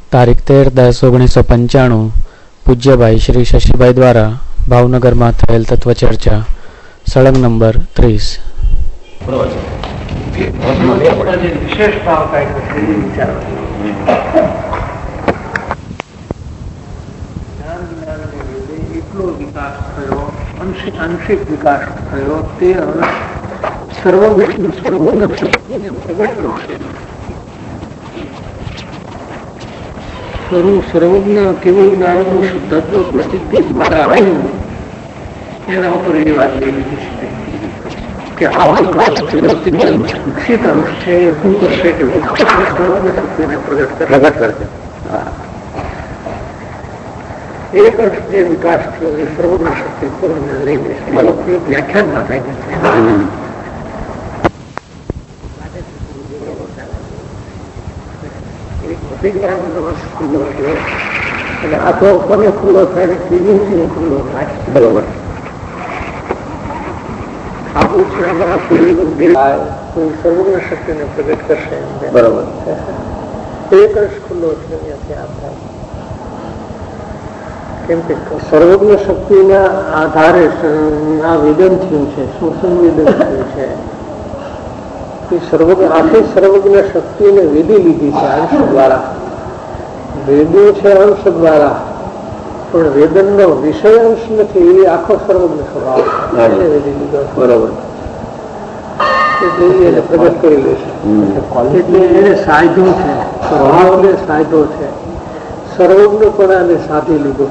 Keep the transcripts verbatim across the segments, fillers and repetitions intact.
તારીખ તેર દસ ઓગણીસો પંચાણું પૂજ્યભાઈ શ્રી શશીભાઈ દ્વારા ભાવનગરમાં થયેલ તત્વ ચર્ચા સળંગ નંબર ત્રીસ. એટલો વિકાસ થયો, આંશિક વિકાસ થયો તે સર્વજ્ઞ કેવળ જ્ઞાનનું શુદ્ધત્વ પ્રસિદ્ધિ દ્વારા એના ઉપર એ વાત લઈ લીધી છે કે વિકસિત અંશ છે એ શું કરશે કે શક્તિને પ્રગટ કરશે. એક અર્થ જે વિકાસ થયો એ સર્વજ્ઞ શક્તિ લઈ લેશે, વ્યાખ્યાન ના થાય. આ તો કોને ખુલ્લો થાય ખુલ્લો થાય. બરોબર. સર્વજ્ઞ શક્તિને પ્રગટ કરશે. બરોબર. એક અંશ ખુલ્લો છે. કેમ કે સર્વજ્ઞ શક્તિના આધારે આ વેદન થયું છે, શું સંવેદન થયું છે. સર્વજ્ઞ આખી સર્વજ્ઞ શક્તિને વેદી લીધી છે અંશ દ્વારા. વેદ્યું છે અંશ દ્વારા, પણ વેદનનો વિષય અંશ નથી. એ આખો સર્વજ્ઞ સ્વભાવ વેદી લીધો. બરોબર. એટલે એને પ્રગટ કરી લેશે. એટલે એને સાધ્યો છે, સ્વભાવને સાધ્યો છે. સર્વજ્ઞપણાને સાધી લીધું.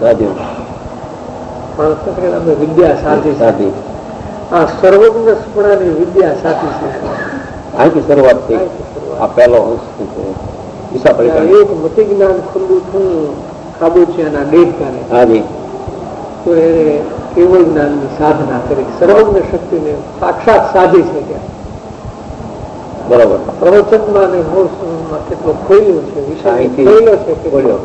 અમે વિદ્યા સાધી સાધી આ સર્વજ્ઞપણાની વિદ્યા સાધી છે. અહીંથી શરૂઆત થઈ. આ પહેલો એક મતિ જ્ઞાન ખુલ્લું થયું કાબુચિયાના દેડકાને. હાજી. તો એને કેવળ જ્ઞાનની સાધના કરી, સર્વજ્ઞ શક્તિને સાક્ષાત સાધી છે. ત્યાં બરોબર. પ્રવચનમાં ને મૂળ સમયમાં કેટલો ખોલ્યું છે, વિષય ખોલ્યો છે, ખોલ્યો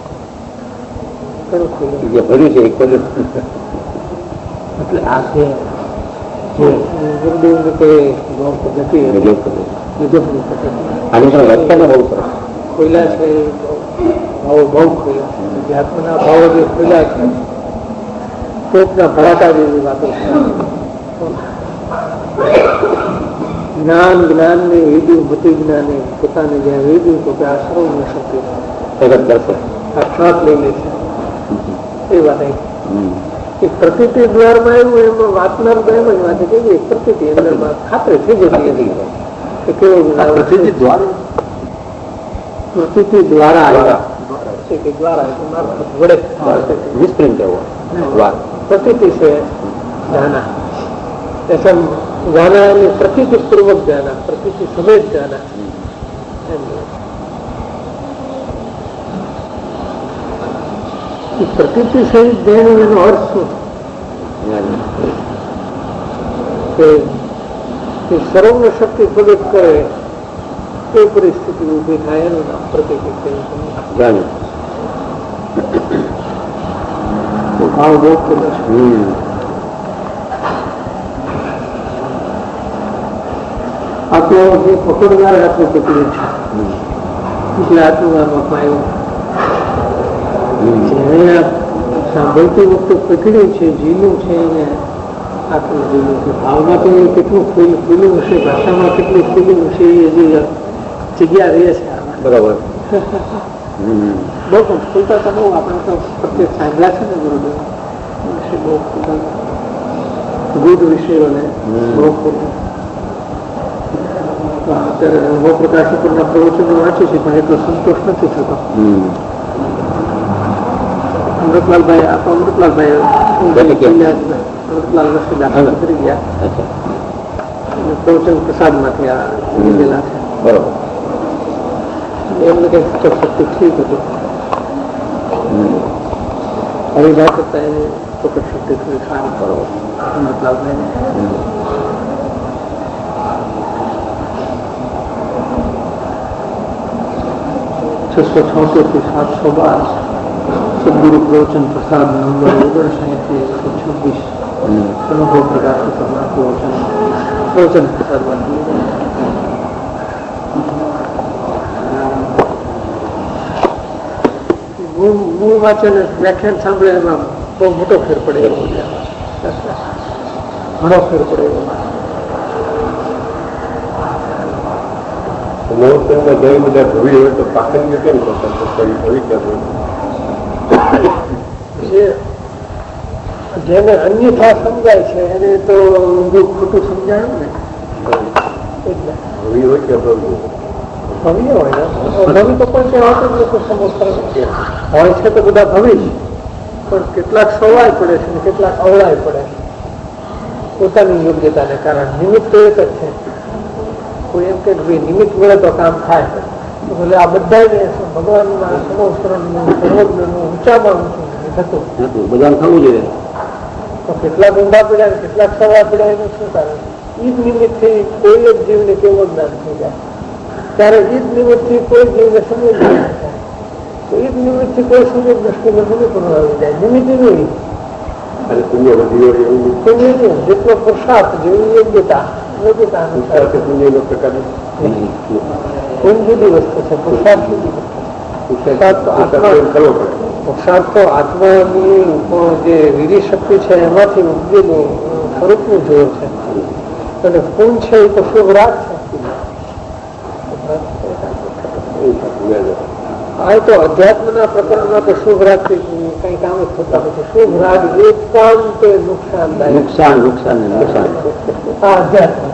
ઘણું ખોલ્યું જે ભર્યું છે એ ખોલ્યું. એટલે આ છે ગુરુદેવ કે પદ્ધતિ ખોલ્યા છે. ભાવો બહુ ખોલ્યા છે. આત્માના ભાવો જે ખોલ્યા છે તોપના ભરાટા જેવી વાતો છે. જ્ઞાન જ્ઞાન ને વેદ્યું, મતિ જ્ઞાને પોતાને જ્યાં વેદ્યું તો કે આ સર્વજ્ઞ શક્તિ પ્રગટ કરશે, સાક્ષાત લઈ લે છે. એ વાત એ પ્રતિતિ દ્વારમાં એવું એમાં વાતનાર એમ જ વાત છે કે પ્રતિતિ અંદરમાં ખાતરી થઈ જતી કે કેવું પ્રતિતિ દ્વારા પ્રતિતિ દ્વારા આવ્યા છે કે દ્વારા વડે વિસ્તૃત એવો પ્રતિતિ છે જાના. ऐसा जाना है प्रतीति पूर्वक जाना, प्रतीति समेत जाना. प्रतीति सहित देने એનો અર્થ શું કે સર્વજ્ઞ શક્તિ પ્રગટ કરે એ પરિસ્થિતિ ઉભી થાય એનું નામ પ્રતીતિ જાણે. ભાવ બહુ કરે છે. આ તો જે પકડનાર આત્મ પકડ્યું છે એટલે આત્મવામાં આવ્યું. સાંભળતી વખતે પકડ્યું છે, જીલું છે એને આત્મ જીલું છે. ભાવમાં તો કેટલું ખુલ્લું હશે, ભાષામાં કેટલું ખુલ્લું હશે એ હજી જગ્યા રહે છે. બરાબર. બહુ ખુલતા તો બહુ આપણે તો પ્રત્યેક સાંભળ્યા છે ને ગુરુદેવ બહુ ખુલતા ગુડ વિષયોને બહુ ખુલ્લું. અત્યારે અનુભવ પ્રકાશ ઉપરના પ્રવચનો વાંચે છે પણ એટલો સંતોષ નથી થતો. અમૃતલાલભાઈ આ તો અમૃતલાલભાઈ અમૃતલાલ વર્ષે દાખલ કરી ગયા પ્રવચન પ્રસાદ માંથી આ લીધેલા છે. બરોબર. એમને કઈ શક્તિ ઠીક હતું. હરિભાઈ કરતા એની ચોક્કસ શક્તિ થોડી સારી. બરોબર. અમૃતલાલભાઈ છસો છોતેર થી સાતસો બાર સદગુરુ પ્રવચન પ્રસાદ નંબર ઓગણસાઠ થી એકસો છવ્વીસ અનુભવ પ્રકાશ ઉપરના પ્રવચન પ્રવચન પ્રસાદ મૂળ વાંચે ને વ્યાખ્યાન સાંભળે એમાં બહુ મોટો ફેર પડે એવો ઘણો ફેર પડે એવો. જેને અન્યથા સમજાય છે એને તો ઊંધું ખોટું સમજાયું ને એટલે ભવ્ય હોય કે ભવ્ય હોય ને ભવ્ય તો કોઈ કહેવાત જ લોકો સમજતા હોય છે તો બધા ભવ્ય છે, પણ કેટલાક સવાય પડે છે ને કેટલાક અવળાય પડે છે પોતાની યોગ્યતાને કારણે. નિમિત્ત તો એક જ છે. કોઈ એમ કે ભાઈ નિમિત્ત મળે તો કામ થાય, એટલે આ બધાને ભગવાનના સમોસ્તરણનું સર્વજ્ઞનું ઊંચામાં ઊંચું થતું બધાને થવું જોઈએ. તો કેટલાક ઊંડા પડ્યા કેટલાક સવા પડ્યા એનું શું કારણ? એ જ નિમિત્તથી કોઈ એક જીવને કેવો જ્ઞાન થઈ જાય, ત્યારે એ જ નિમિત્તથી કોઈ જીવને સમજ નહીં થાય, તો એ જ નિમિત્તથી કોઈ સમજ દ્રષ્ટિને નિમિત્તનું આવી જાય. નિમિત્ત નહીં જેટલો પુરુષાર્થ જેવી યોગ્યતા યોગ્યતા અનુસાર કોઈ જુદી વસ્તુ છે. પુરુષાર્થ જુદી વસ્તુ. પુરુષાર્થ તો આત્મા પુરુષાર્થ તો આત્માની જે વીરી શક્તિ છે એમાંથી ઉપજેલું સ્વરૂપનું જોર છે, અને પૂન છે એ તો શુભ રાગ છે. આ તો અધ્યાત્મના પ્રકરણમાં તો શુભ રાગ કઈ કામ જ થતા નથી. શુભ રાગ એકાંત નુકસાનદાયક નુકસાન નુકસાન નુકસાન આ અધ્યાત્મ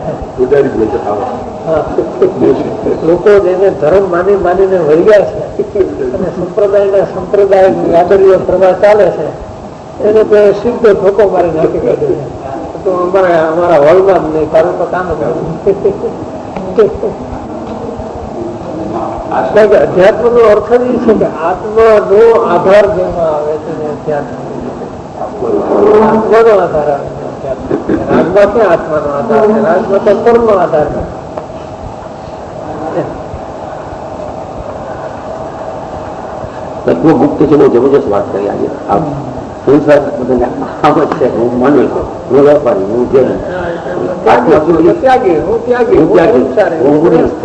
લોકો જેને ધર્મ માની માનીને વળ્યા છે અને સંપ્રદાયના સંપ્રદાય યાદરીઓ પ્રવાહ ચાલે છે એને તો સીધો ધોકો મારી નાખી કાઢે છે. તો અમારે અમારા હોલમાં જ નહીં, તારું તો કામ જ અધ્યાત્મ નો અર્થ એ છે કે આત્માનો આધાર જેમાં આવે છે આત્માનો આધાર આવે છે. રાજમાં ક્યાં આત્માનો આધાર છે? રાજમાં તો કર્મનો આધાર છે. તત્વગુપ્ત છે બહુ જબરજસ્ત વાત કરી આજે. સંસાર બધાને છે હું માનું છું, હું વેપારી, હું જે ત્યાગી હું ત્યાગી હું ત્યાગી હું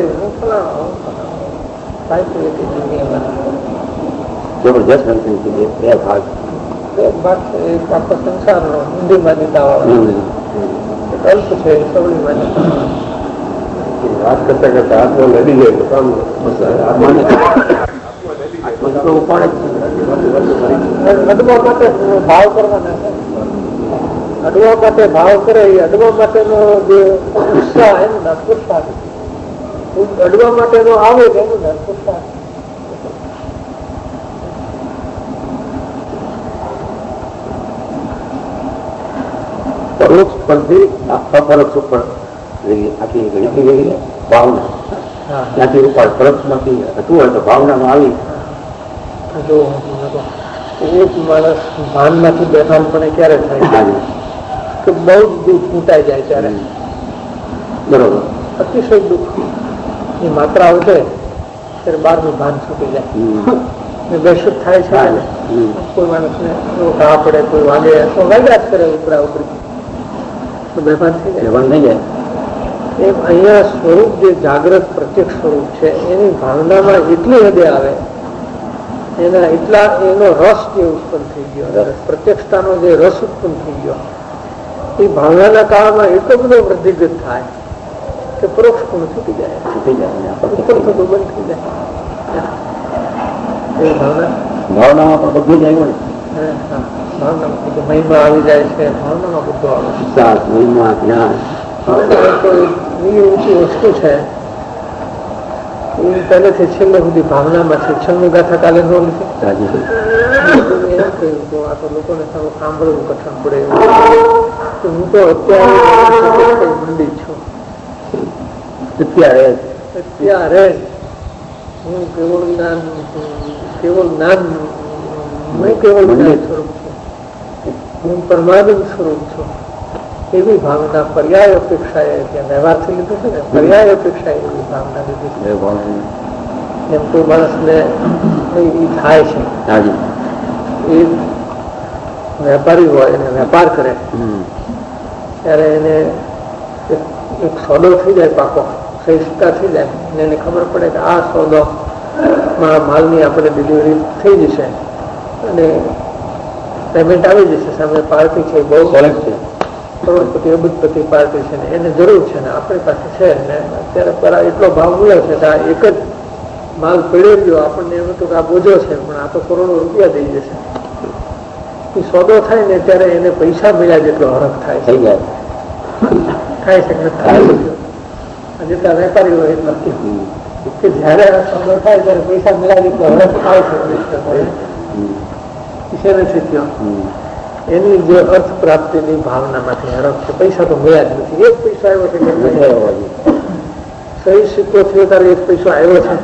જબરજસ્ત બે ભાગ એક ભાગ છે. એક આખો સંસારનો ઊંધી માન્યતા વાળો અલ્પ છે, સવળી માન્યતા વાત કરતા કરતા આત્મા લડી જાય તો કામ અડવા માટે ભાવ કરવાના છે. અડવા માટે ભાવ કરે એ અડવા માટેનો જે ઉત્સાહ એનું નામ પુરુષાર્થ. અડવા માટેનો આવે એનું નામ પુરુષાર્થ. પરોક્ષ પરથી અપરોક્ષ ઉપર આખી ગણતરી ગઈ ભાવના ત્યાંથી ઉપર પરોક્ષમાંથી હતું હોય તો ભાવનામાં આવી. જો એક માણસ ભાનમાંથી બેભાન પણ ક્યારે થાય કે બહુ જ દુઃખ ફૂંટાઈ જાય ત્યારે બરોબર અતિશય દુઃખ એ માત્રા આવશે ત્યારે બહારનું ભાન છૂટી જાય, બેશુદ્ધ થાય છે. કોઈ માણસને ઘા પડે, કોઈ વાગે તો વાગ્યા જ કરે ઉપરા ઉપરી તો બેભાન થઈ જાય બેભાન થઈ જાય. એમ અહીંયા સ્વરૂપ જે જાગ્રત પ્રત્યક્ષ સ્વરૂપ છે એની ભાવનામાં એટલી હદે આવે, એના એટલા એનો રસ જે ઉત્પન્ન થઈ ગયો, પ્રત્યક્ષતાનો જે રસ ઉત્પન્ન થઈ ગયો એ ભાવનાના કાળમાં એટલો બધો વૃદ્ધિગત થાય કે પરોક્ષ પણ છૂટી જાય, છૂટી જાય ઉપર થતું બંધ થઈ જાય. એ ભાવના ભાવનામાં પણ બધું જ આવ્યું ને. ભાવનામાં બધું મહિમા આવી જાય છે. ભાવનામાં બધું આવે વિશ્વાસ, મહિમા, જ્ઞાન કોઈ એવી ઊંચી વસ્તુ છે એ પહેલેથી છેલ્લે સુધી ભાવનામાં છે. છેલ્લું ગાથા કાલે ન લીધી એમ કહ્યું તો આ તો લોકોને સારું સાંભળવું કઠણ પડે તો હું તો અત્યારે મંડી છું. અત્યારે અત્યારે હું કેવળ જ્ઞાન કેવળ જ્ઞાન હું કેવળ જ્ઞાન સ્વરૂપ છું, હું પરમાનંદ સ્વરૂપ છું. એવી ભાવના પર્યાય અપેક્ષાએ ત્યાં વ્યવહારથી લીધું છે ને, પર્યાય અપેક્ષાએ એવી ભાવના લીધી છે. એમ કોઈ માણસને એ થાય છે એ વેપારી હોય એને વેપાર કરે ત્યારે એને એક સોદો થઈ જાય પાકો સહિષ્ણુતા થઈ જાય અને એને ખબર પડે કે આ સોદો માલની આપણે ડિલિવરી થઈ જશે અને પેમેન્ટ આવી જશે. સામે પાર્ટી છે, બહુ કરોડપતિ અબજપતિ પાર્ટી છે ને એને જરૂર છે ને આપણી પાસે છે ને અત્યારે પર એટલો ભાવ મળ્યો છે કે આ એક જ માલ પડ્યો ગયો આપણને એમ હતું કે આ બોજો છે પણ આ તો કરોડો રૂપિયા દઈ જશે. એ સોદો થાય ને ત્યારે એને પૈસા મળ્યા જેટલો હરખ થાય થઈ જાય થાય છે કે થાય જેટલા વેપારી હોય એટલા કે જયારે સોદો થાય ત્યારે પૈસા મળ્યા જેટલો હરખ થાય છે થયો એની જે અર્થ પ્રાપ્તિની ભાવનામાંથી હરખ છે. પૈસા તો મળ્યા જ નથી. એક પૈસો આવ્યો છે સહી સિક્કો થયો ત્યારે એક પૈસો આવ્યો છે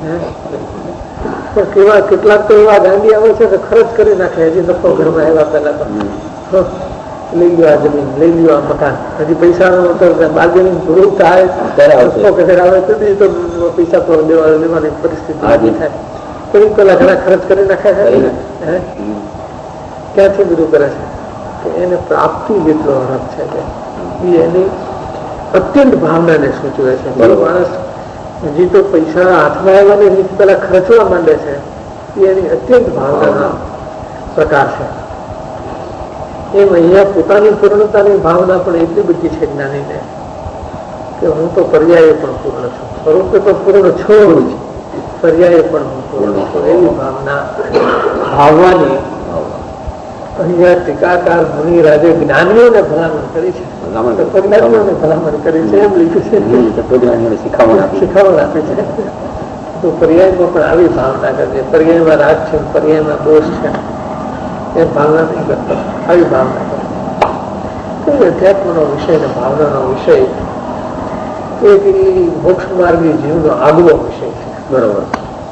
પણ કેવા કેટલાક તો એવા ગાંડી આવે છે કે ખર્ચ કરી નાખે. હજી નફો ઘરમાં આવ્યા પહેલા તો લઈ લ્યો આ જમીન, લઈ લ્યો આ મકાન. હજી પૈસા બાર્ગેનિંગ પૂરું થાય નફો કદાચ આવે તો પૈસા તો લેવાની પરિસ્થિતિ થાય. કોઈ પેલા ઘણા ખર્ચ કરી નાખે છે. ક્યાંથી બધું કરે છે કે એને પ્રાપ્તિ જેટલો હરખ છે કે એ એની અત્યંત ભાવનાને સૂચવે છે. માણસ હજી તો પૈસા હાથમાં આવવાની રીત પેલા ખર્ચવા માંડે છે એ એની અત્યંત ભાવનાનો પ્રકાર છે. એમ અહીંયા પોતાની પૂર્ણતાની ભાવના પણ એટલી બધી છે જ્ઞાનીને કે હું તો પર્યાય પણ પૂર્ણ છું, સ્વરૂપે તો પૂર્ણ છું, પર્યાય પણ હું પૂર્ણ છું. એવી ભાવના ભાવવાની અહીંયા ટીકાકાર મુનિ રાજે જ્ઞાનીઓને ભલામણ કરી છે, જ્ઞાનીઓને ભલામણ કરી છે એમ લીધું છે, શીખામણ આપી છે. તો પર્યાયમાં પણ આવી ભાવના કરજે. પર્યાયમાં રાગ છે, પર્યાયમાં દોષ છે એ ભાવના નહીં કરતો, આવી ભાવના કરે. અધ્યાત્મનો વિષય ને ભાવનાનો વિષય એક મોક્ષ માર્ગી જીવનો આગવો વિષય છે. બરોબર.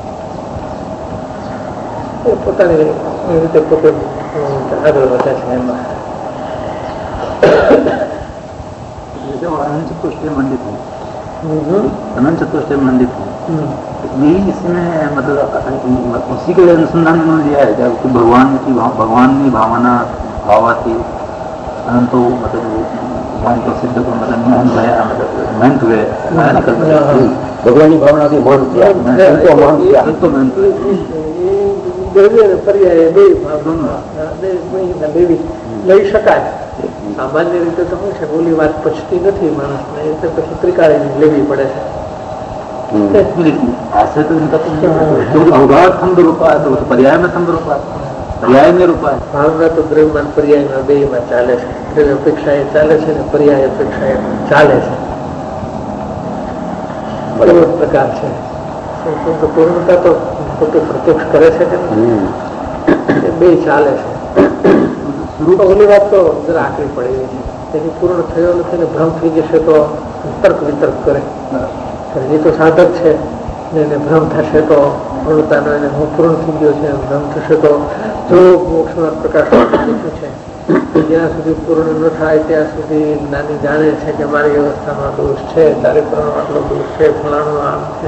એ પોતાની રીતે પોતે આગળ વધે છે. એમાં अनंत चतुष्टय मंडित है, अनंत चतुष्टय मंडित है, ये इसमें मतलब उसी के अनुसंधान में लिया है जब भगवान की भगवान की भावना भावाती अनंतो मतलब भगवान को सिद्ध को मतलब मोहन भया मतलब महंत हुए भगवान की भावना की मोहन किया तो महंत પર્યાય બે લેવી લઈ શકાય. સામાન્ય રીતે તો શું છે બોલી વાત પચતી નથી માણસને, એટલે પછી ત્રિકાળી લેવી પડે છે. ऐसे तो इनका तो अवगाहत थंब रूपा है तो पर्याय में थंब रूपा है, पर्याय में रूपा है. ભાવના તો દ્રવ્યમાન પર્યાયમાં બે માં ચાલે છે. દ્રવ્ય અપેક્ષા એ ચાલે છે ને પર્યાય અપેક્ષા એ ચાલે છે. એવો પ્રકાર છે. પૂર્ણતા તો પોતે પ્રત્યક્ષ કરે છે કે બે ચાલે છે. ઓલી વાત તો જરા આકરી પડેલી છે. તેથી પૂર્ણ થયો નથી ને ભ્રમ થઈ જશે તો તર્ક વિતર્ક કરે. એ તો સાધક છે ને એને ભ્રમ થશે તો પૂર્ણતાનો એને હું પૂર્ણ થઈ ગયો છે ભ્રમ થશે તો જો મોક્ષના પ્રકાશ છે જ્યાં સુધી પૂર્ણ ન થાય ત્યાં સુધી જ્ઞાની જાણે છે કે મારી અવસ્થામાં દોષ છે, ચારિત્રનો આટલો દોષ છે, ફલાણું આમ છે.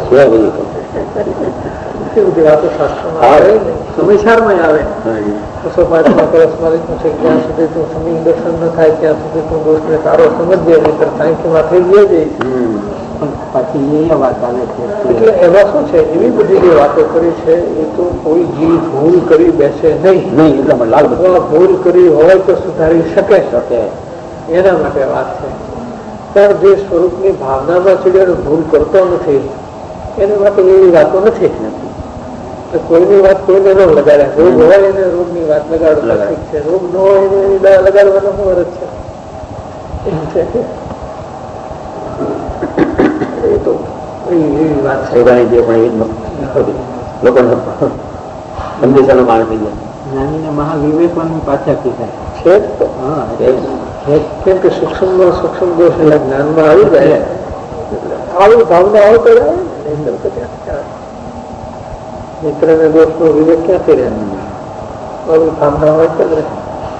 બધી વાતો શાસ્ત્રમાં આવે ને સમાચારમાં આવે. બસો પાંચમાં પરસ્પરિકનું છે જ્યાં સુધી તું સમીન દર્શન ન થાય ત્યાં સુધી તું દોષને તારો સમજજે નહીતર સાંખ્યમાં થઈ ગયો જઈશ. પછી એ વાત આવે છે એટલે એમાં શું છે એવી બધી જે વાતો કરી છે એ તો કોઈ જીવ ભૂલ કરી બેસે નહીં નહીં એટલે લાલ ભૂલ કરી હોય તો સુધારી શકે શકે એના માટે વાત છે. પણ જે સ્વરૂપની ભાવનામાં ચડ્યો ભૂલ કરતો નથી એના માટે એવી વાતો નથી. કોઈની વાત કોઈને ન લગાડે. રોગ હોય એને રોગની વાત લગાડો ઠીક છે, રોગ ન હોય એને લગાડવાનો શું અર્થ છે? એમ છે એ તો એવી વાત છે. લોકોને સંદેશાનો માર્ગ થઈ જાય. જ્ઞાનીને મહાવિવેકવાનું પાછા કીધા છે તો હા કેમ કે સૂક્ષ્મમાં સૂક્ષ્મ દોષ એટલે જ્ઞાનમાં આવી જાય. આવી ભાવના હોય તો મિત્ર ને દોષ નો વિવેક ક્યાંથી રહે? આવી ભાવના હોય તો રહે.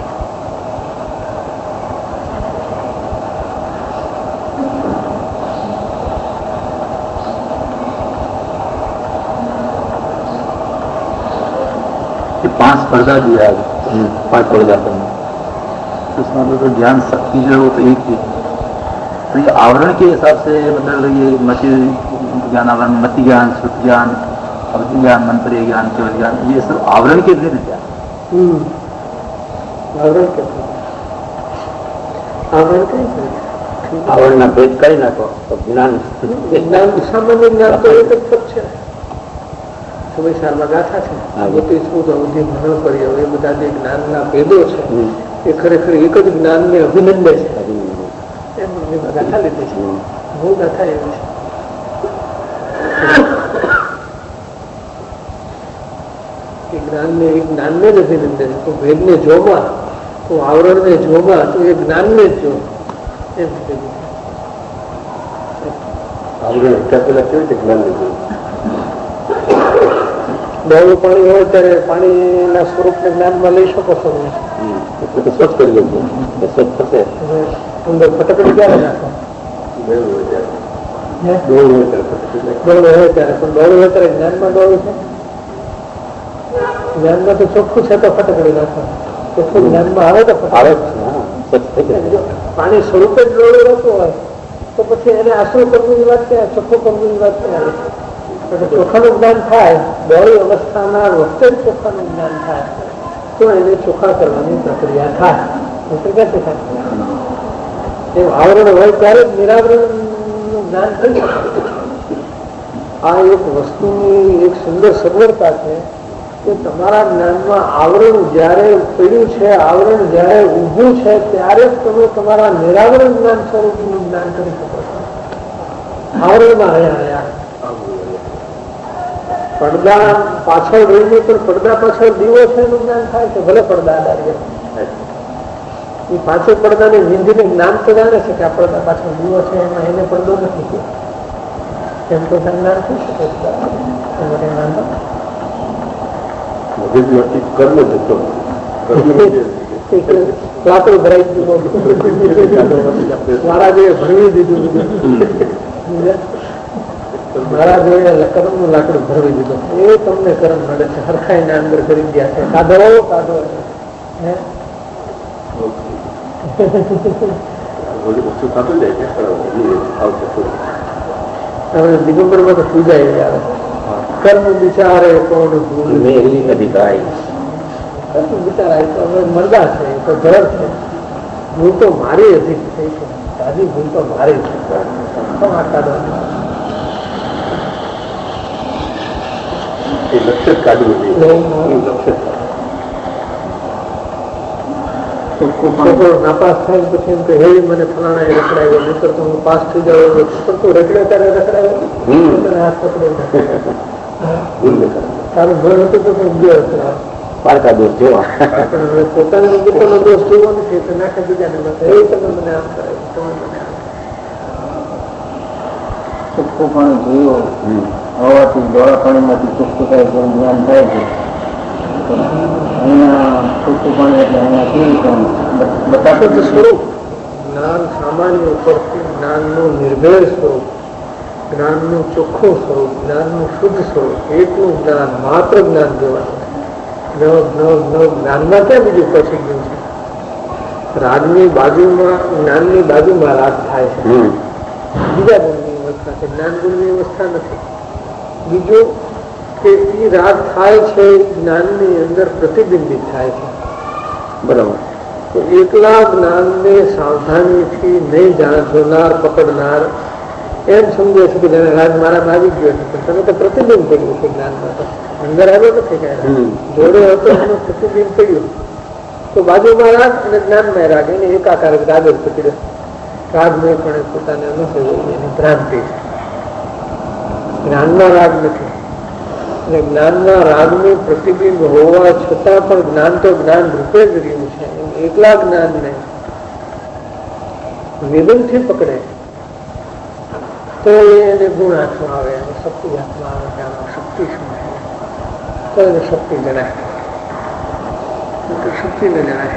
पांच पर्दा दिया है, पांच पर्दा करना उसमें तो ज्ञान शक्ति जो है वो तो एक ही. तो ये आवरण के हिसाब से मतलब ये मति ज्ञान आवरण, मति ज्ञान, श्रुति ज्ञान अवधि ज्ञान, मंत्री ज्ञान, केवल ज्ञान, ये सब आवरण के लिए क्या? आवरण के आवरण के આવરણના ભેદ કરી નાખો તો જ્ઞાન જ્ઞાન સામાન્ય જ્ઞાન તો એક જ પદ છે. સમય સારમાં ગાથા છે અવધિ ભણો કરી એ બધા જે જ્ઞાનના ભેદો છે એ ખરેખર એક જ જ્ઞાનને અભિનંદે છે. એમ ગાથા લીધી છે. હું ગાથા એવી છે જ્ઞાનને એ જ્ઞાનને જ અભિનંદે છે. તો ભેદને જોવા તો આવરણને જોવા તો એ જ્ઞાનને જ જો એમ કીધું. આવરણ એટલા પેલા કેવી રીતે જ્ઞાન લીધું? બહુ પાણી હોય ત્યારે પાણીના સ્વરૂપને જ્ઞાનમાં લઈ શકો છો. એટલે સ્વચ્છ કરી લેજો, સ્વચ્છ થશે. અંદર ફટકડી ક્યારે નાખો? ડોળ હોય ત્યારે. પણ ડોળ હોય ત્યારે જ્ઞાનમાં ડોળ છે. જ્ઞાનમાં તો ચોખ્ખું છે તો ફટકડી નાખો. ચોખ્ખું જ્ઞાનમાં આવે તો આવે પાણી સ્વરૂપે જ ડોળું રહેતું હોય તો પછી એને આશરો કરવાની વાત ક્યાં, ચોખ્ખું કરવાની વાત ક્યાં આવે? ચોખાનું જ્ઞાન થાય ડોળી અવસ્થાના વખતે જ ચોખાનું જ્ઞાન થાય તો એને ચોખ્ખા કરવાની પ્રક્રિયા થાય. ક્યાંથી થાય? એમ આવરણ હોય ત્યારે જ નિરાવરણ નું જ્ઞાન થઈ શકે. આ એક વસ્તુની એક સુંદર સગવડતા છે કે તમારા જ્ઞાનમાં આવરણ જયારે પડ્યું છે, આવરણ જયારે ઊભું છે ત્યારે જ તમે તમારા નિરાવરણ જ્ઞાન સ્વરૂપનું જ્ઞાન કરી શકો છો. આવરણમાં રહ્યા રહ્યા પડદા પાછળ રહીને પણ પડદા પાછળ દીવો છે એનું જ્ઞાન થાય છે. ભલે પડદા ડાળીએ એ પાછળ પડદાને વિંધીને જ્ઞાન તો જાણે છે કે આ પડદા પાછળ દીવો છે એમાં એને પડદો નથી. એમ તો જ્ઞાન થઈ શકે લાકડું ભરાઈ દીધું મારા જે ભરવી દીધું મારા જોડે કરમ નું લાકડું ભરવી દીધું એ તમને કરમ મળે છે. હરખાઈ ના અંદર કરી ગયા છે. કાઢો કાઢો દિગંબર માં તો પૂજાય આવે કર્મ બિચારે કોણ બિચારા તો હવે મરદા છે તો જળ છે. ભૂલ તો મારી અધિક થઈ છે. સાદી ભૂલ તો મારી છે. કાઢો લક્ષ્ય કાઢવું નાપાસ થાય પછી એમ કે હે મને ફલાણા એ રખડાવ્યો નહીતર તો હું પાસ થઈ જાવ. પણ તું રખડ્યો ત્યારે રખડાવ્યો હાથ પકડ્યો તારું ભર હતું તો ઉગ્યો પારકા દોષ જોવા પોતાનો પોતાનો દોષ જોવો નથી તો નાખે બીજાને બસ એ તમે મને આમ કરાવ્યું તમે મને આમ ચોખ્ખું પાણી જોયું હવાથી ડોળા પાણીમાંથી ચોખ્ખું થાય જેવું જ્ઞાન થાય છે. અહીંયા ચોખ્ખું પાણી એટલે અહીંયા કેવી બતાતો તો સ્વરૂપ જ્ઞાન સામાન્ય ઉપરથી જ્ઞાનનું નિર્ભેળ સ્વરૂપ, જ્ઞાનનું ચોખ્ખું સ્વરૂપ, જ્ઞાનનું શુદ્ધ સ્વરૂપ, એકનું જ્ઞાન માત્ર જ્ઞાન જોવાનું. નવ નવ નવ જ્ઞાનમાં ક્યાં બીજું પછી ગયું છે? રાગની બાજુમાં જ્ઞાનની બાજુમાં રાગ થાય છે. બીજા ગુણની અવસ્થા છે, જ્ઞાન ગુણની અવસ્થા નથી. બીજું કે એ રાગ થાય છે જ્ઞાનની અંદર પ્રતિબિંબિત થાય છે. બરાબર. તો એકલા જ્ઞાનને સાવધાનીથી નહીં જોનાર પકડનાર એમ સમજે છે કે જેને રાગ મારામાં આવી ગયો છે પણ તમે તો પ્રતિબિંબ કર્યું છે જ્ઞાનમાં. તો અંદર આવ્યો નથી ક્યારે જોડે હતો એનું પ્રતિબિંબ કર્યું તો બાજુમાં રાગ અને જ્ઞાનમાં રાગ એને એકાકાર રાગ જ પકડ્યો. રાગને પણ પોતાને અનુભવ એની ભ્રાંતિ છે. જ્ઞાનમાં રાગ નથી અને જ્ઞાનના રાગનું પ્રતિબિંબ હોવા છતાં પણ જ્ઞાન તો જ્ઞાન રૂપે જ રહ્યું છે. એકલા જ્ઞાનને નિબંધથી પકડે તો એને ગુણ હાથમાં આવે અને શક્તિ હાથમાં આવે કે આમાં શક્તિ શું છે તો એને શક્તિ જણાય. શક્તિ ને જણાય.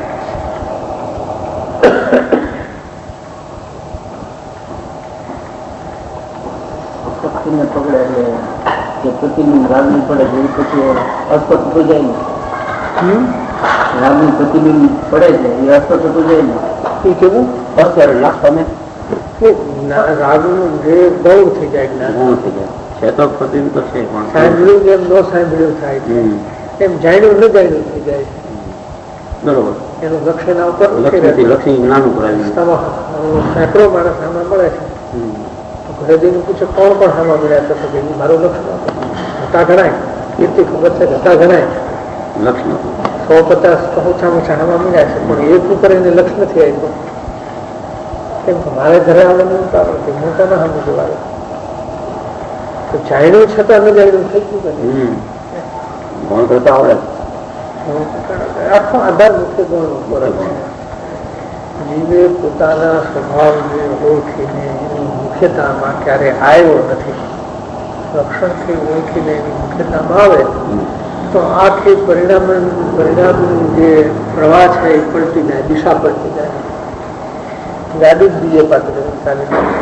શક્તિને પકડે એટલે જે પ્રતિબિંબ રાગની પડે એ પછી અસ્પષ્ટ થઈ જાય ને. રાગનું પ્રતિબિંબ પડે છે એ અસ્પષ્ટ થઈ જાય ને. એ કેવું અસર લાખ તમે રાગનું જે ગૌણ થઈ જાય જ્ઞાન થઈ જાય છે તો પ્રતિબિંબ તો છે પણ સાંભળ્યું જેમ ન સાંભળ્યું થાય છે એમ જાણ્યું ન જાણ્યું થઈ જાય છે. બરોબર. એનું લક્ષણ ઉપર લક્ષ્મી જ્ઞાન ઉપર સેંકડો માણસ આમાં મળે છે. ઘરે જઈને પૂછે કોણ પણ આમાં મળ્યા છે તો મારું લક્ષણ હતા ગણાય કીર્તિ ખબર છે હતા ગણાય લક્ષ્ણ સો પચાસ ઓછામાં ઓછા આમાં મળ્યા છે પણ એક ઉપર એને લક્ષ નથી આવ્યું. કેમ કે મારે ઘરે આવવાનું કારણ કે હું તો ના સામે જોવાય તો જાણ્યું છતાં ન જાણ્યું થઈ ગયું કે કોણ કરતા આવડે આખો આધાર મુખ્ય ગુણ ઉપર છે. જીવે પોતાના સ્વભાવને ઓળખીને એની મુખ્યતામાં ક્યારે આવ્યો નથી. લક્ષણથી ઓળખીને એની મુખ્યતામાં આવે તો આખી પરિણામ પરિણામની જે પ્રવાહ છે એ પલટી જાય, દિશા પલટી જાય. ગાડી જ બીજે પાત્ર ચાલી જાય.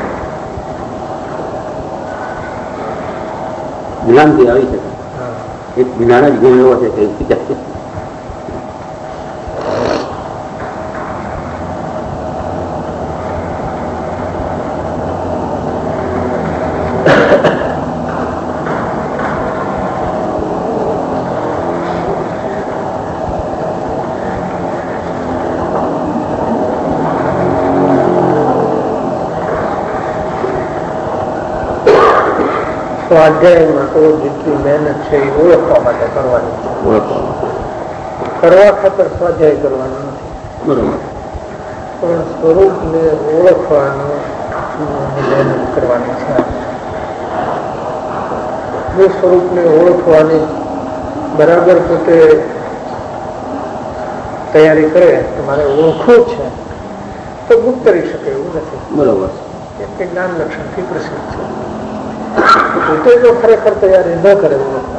જ્ઞાનથી આવી શકે એક જ્ઞાન જ ગુણ એવો છે કે સ્વાધ્યાયમાં તો જેટલી મહેનત છે એ ઓળખવા માટે કરવાની છે. કરવા ખાતર સ્વાધ્યાય કરવાનો નથી. બરોબર. પણ સ્વરૂપને ઓળખવાનું મહેનત કરવાની છે. જો સ્વરૂપને ઓળખવાની બરાબર પોતે તૈયારી કરે કે મારે ઓળખવું છે તો ગુપ્ત કરી શકે એવું નથી. બરોબર. કેમ કે જ્ઞાન લક્ષણથી પ્રસિદ્ધ છે. પોતે જો ખરેખર તૈયારી ન કરે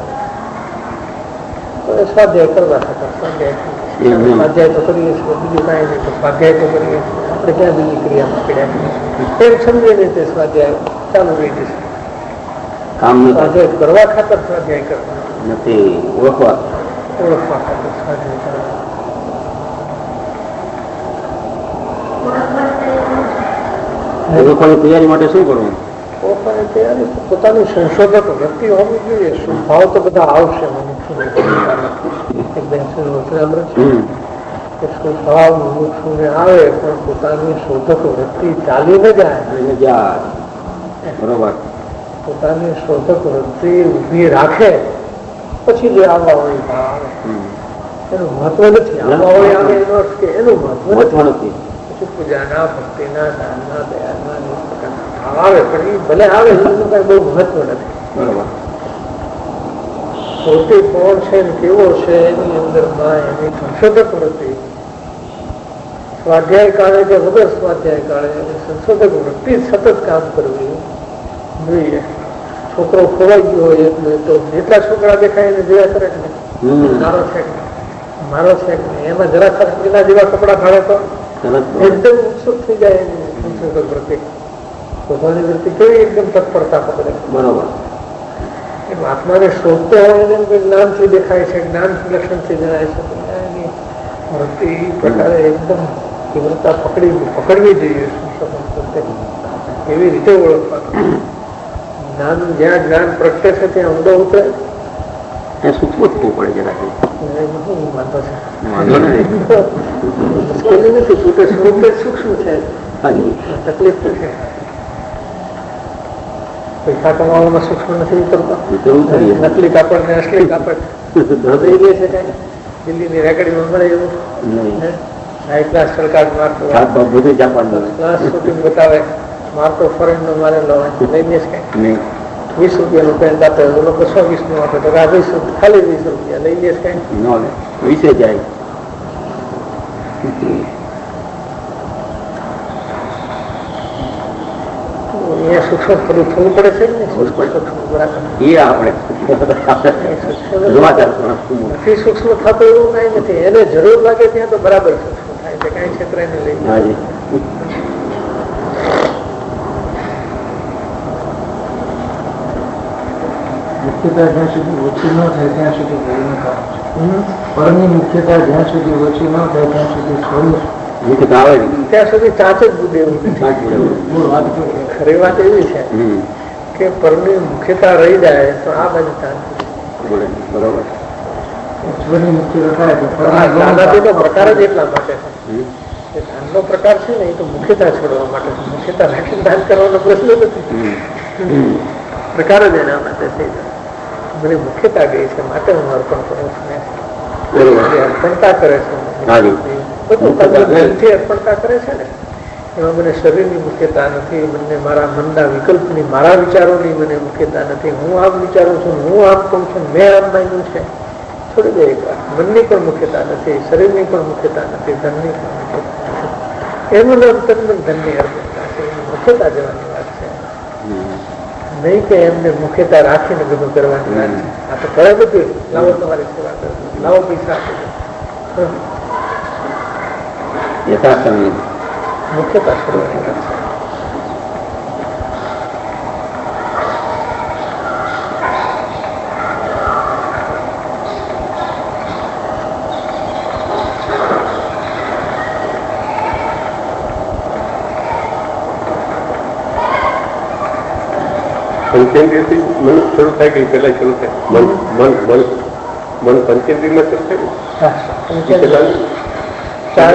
તો એ સ્વાધ્યાય કરવા શકે. સ્વાધ્યાય તો કરીએ છીએ, બીજું કાંઈ નહીં તો સ્વાધ્યાય તો કરીએ છીએ. આપણે ક્યાં બીજી ક્રિયામાં પીડ્યા એમ સમજી રીતે સ્વાધ્યાય ચાલુ રહી જશે. કામ સ્વાધ્યાય કરવા ખાતર સ્વાધ્યાય કરવા નથી, ઓળખવા ઓળખવા ખાતર સ્વાધ્યાય કરવા. ઓળખવાની તૈયારી માટે શું કરવું? ઓળખવાની તૈયારી પોતાની સંશોધક વ્યક્તિ હોવી જોઈએ. ભાવ તો બધા આવશે. સ્વભાવ મુમુક્ષુને આવે પણ પોતાની શોધક વૃત્તિ ચાલી ન જાય. બરોબર. પોતાની શોધક વૃત્તિ ઉભી રાખે પછી જે આવવા વાળી ભાવ આવે એનું મહત્વ નથી. આવવા વાળી આવે એનો અર્થ કે એનું મહત્વ નથી. પછી પૂજાના ભક્તિના દાનના દયાના આવે પણ એ ભલે આવે એનું કઈ બહુ મહત્વ નથી. બરોબર. પોતે કોણ છે ને કેવો છે એની અંદર એની સંશોધક વૃત્તિ સ્વાધ્યાય કાળે કે વગર સ્વાધ્યાય કાળે એની સંશોધક વૃત્તિ સતત કામ કરવી જોઈએ. છોકરો ખોવાઈ ગયો હોય એટલે તો જેટલા છોકરા દેખાય એને જોયા કરે ને મારો છે મારો છે એમાં જરા ખરા એના જેવા કપડા ફાળે તો એકદમ ઉત્સુક થઈ જાય એની સંશોધક વૃત્તિ. પોતાની વૃત્તિ કેવી એકદમ તત્પરતા પકડે. બરોબર. આત્માને શોધતો હોય એમ કે જ્ઞાનથી દેખાય છે, જ્ઞાનથી લક્ષણથી જણાય છે. એની વૃત્તિ એ પ્રકારે એકદમ તીવ્રતા પકડી પકડવી જોઈએ. એવી રીતે ઓળખવાનું. જ્ઞાન જ્યાં જ્ઞાન પ્રગટે છે ત્યાં ઊંડો ઉતરે સૂક્ષ્મ થવું પડે જરા. મુશ્કેલી નથી. પોતે સ્વરૂપે સૂક્ષ્મ છે. તકલીફ તો છે. પૈસા કમાવામાં સૂક્ષ્મ નથી ઉતરતો. નકલી કાપડ ને અસલી કાપડ થઈ ગયે છે કઈ દિલ્હીની રેકડીમાં મળે એવું હાઈ ક્લાસ સરકાર મારતો ક્લાસ શૂટિંગ બતાવે મારતો ફોરેન નો મારેલો લઈ દઈશ કઈ વીસ રૂપિયા નું પેન્ટ આપે લોકો સો વીસ નું આપે તો વીસ ખાલી વીસ રૂપિયા લઈ દઈશ કઈ વીસે જાય. અહીંયા સૂક્ષ્મ થોડું થવું પડે છે ને એ આપણે નથી સૂક્ષ્મ થતું એવું કઈ નથી. એને જરૂર લાગે ત્યાં તો બરાબર સૂક્ષ્મ થાય છે. કઈ ક્ષેત્ર એને લઈ મુખ્યતા જ્યાં સુધી ઓછી ન થાય ત્યાં સુધી ભૂલનું કામ છે. પરની મુખ્યતા જ્યાં સુધી ઓછી ન થાય ત્યાં સુધી થોડું ત્યાં સુધી ચાંચ જ બુદ્ધ એવું ખરી વાત એવી છે કે મુખ્ય પરની મુખ્યતા રહી જાય તો આ બાજુ શાંતિ. બરોબર. ઈશ્વરની મુખ્યતા થાય તો દાદાજીનો પ્રકાર જ એટલા માટે છે. દાનનો પ્રકાર છે ને એ તો મુખ્યતા છોડવા માટે છે. મુખ્યતા રાખીને દાન કરવાનો પ્રશ્ન નથી. પ્રકાર જ એના માટે છે. મને મુખ્યતા ગઈ છે માટે હું અર્પણ કરું છું. અર્પણતા કરે છે બધું અર્પણતા કરે છે ને એમાં મને શરીરની મુખ્યતા નથી. મને મારા મનના વિકલ્પની મારા વિચારોની મને મુખ્યતા નથી. હું આમ વિચારું છું, હું આમ કહું છું, મેં આમ માન્યું છે. છોડી દે એક વાર. મનની પણ મુખ્યતા નથી, શરીરની પણ મુખ્યતા નથી, ધનની પણ મુખ્યતા નથી. એનું નામ તદ્દન ધનની અર્પણતા છે. મુખ્યતા જવાની વાત છે નહીં કે એમને મુખ્યતા રાખીને બધું કરવાની વાત છે. આ તો કરે બધું લાવો તમારી સેવા કરો, લાવો પૈસા આપો, મુખ્યતા છોડવાની વાત છે. પંચેન્દ્રિયથી મન શરૂ થાય કે પેલા શરૂ થાય? મન મન મન મન પંચેન્દ્રિયમાં શરૂ થાય. ચાર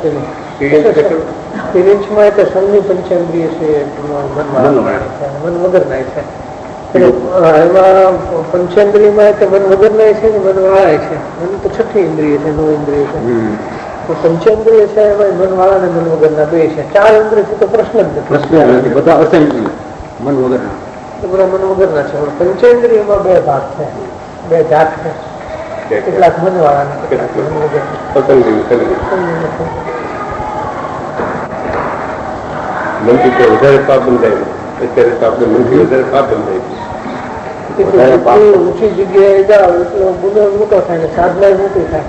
પિરિંચમાં એટલે સૌની પંચેન્દ્રિય છે, મન વગર નાય છે. એમાં પંચેન્દ્રિયમાં એટલે મન વગર નાય છે ને મન વાળાય છે. મન તો છઠ્ઠી ઇન્દ્રિય છે, નો ઇન્દ્રિય છે. પંચેન્દ્રિય છે એમાં મન વાળા ને મન વગર ના બે છે. ચાર ઇન્દ્રિય છે તો પ્રશ્ન જ નથી. પ્રશ્ન નથી, બધા અસંખ્ય મન વગર ના બધા મન વગર ના છે. પંચેન્દ્રિયમાં બે ભાગ છે, બે જાત છે. કેટલાક મન વાળા ને કેટલાક મન વગર. મનથી તો વધારે પાપ બંધાય. અત્યારે તો આપણે મનથી વધારે પાપ બંધાય. ઊંચી જગ્યાએ જાઓ એટલો ગુનો મોટો થાય ને સાધના મોટી થાય.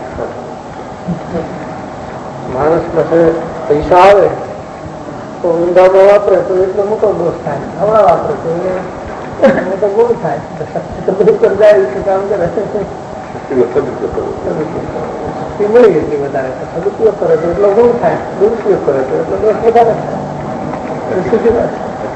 માણસ પાસે પૈસા આવે તો ઊંધામાં વાપરે તો એટલો મોટો દોષ થાય. હવા વાપરે તો મોટો ગુણ થાય. બધું પર જાય કામ કરે મળી એટલી વધારે સદુપયોગ કરે તો એટલો ગુણ થાય, દુરુપયોગ કરે તો એટલો દોષ વધારે થાય. સીધી વાત.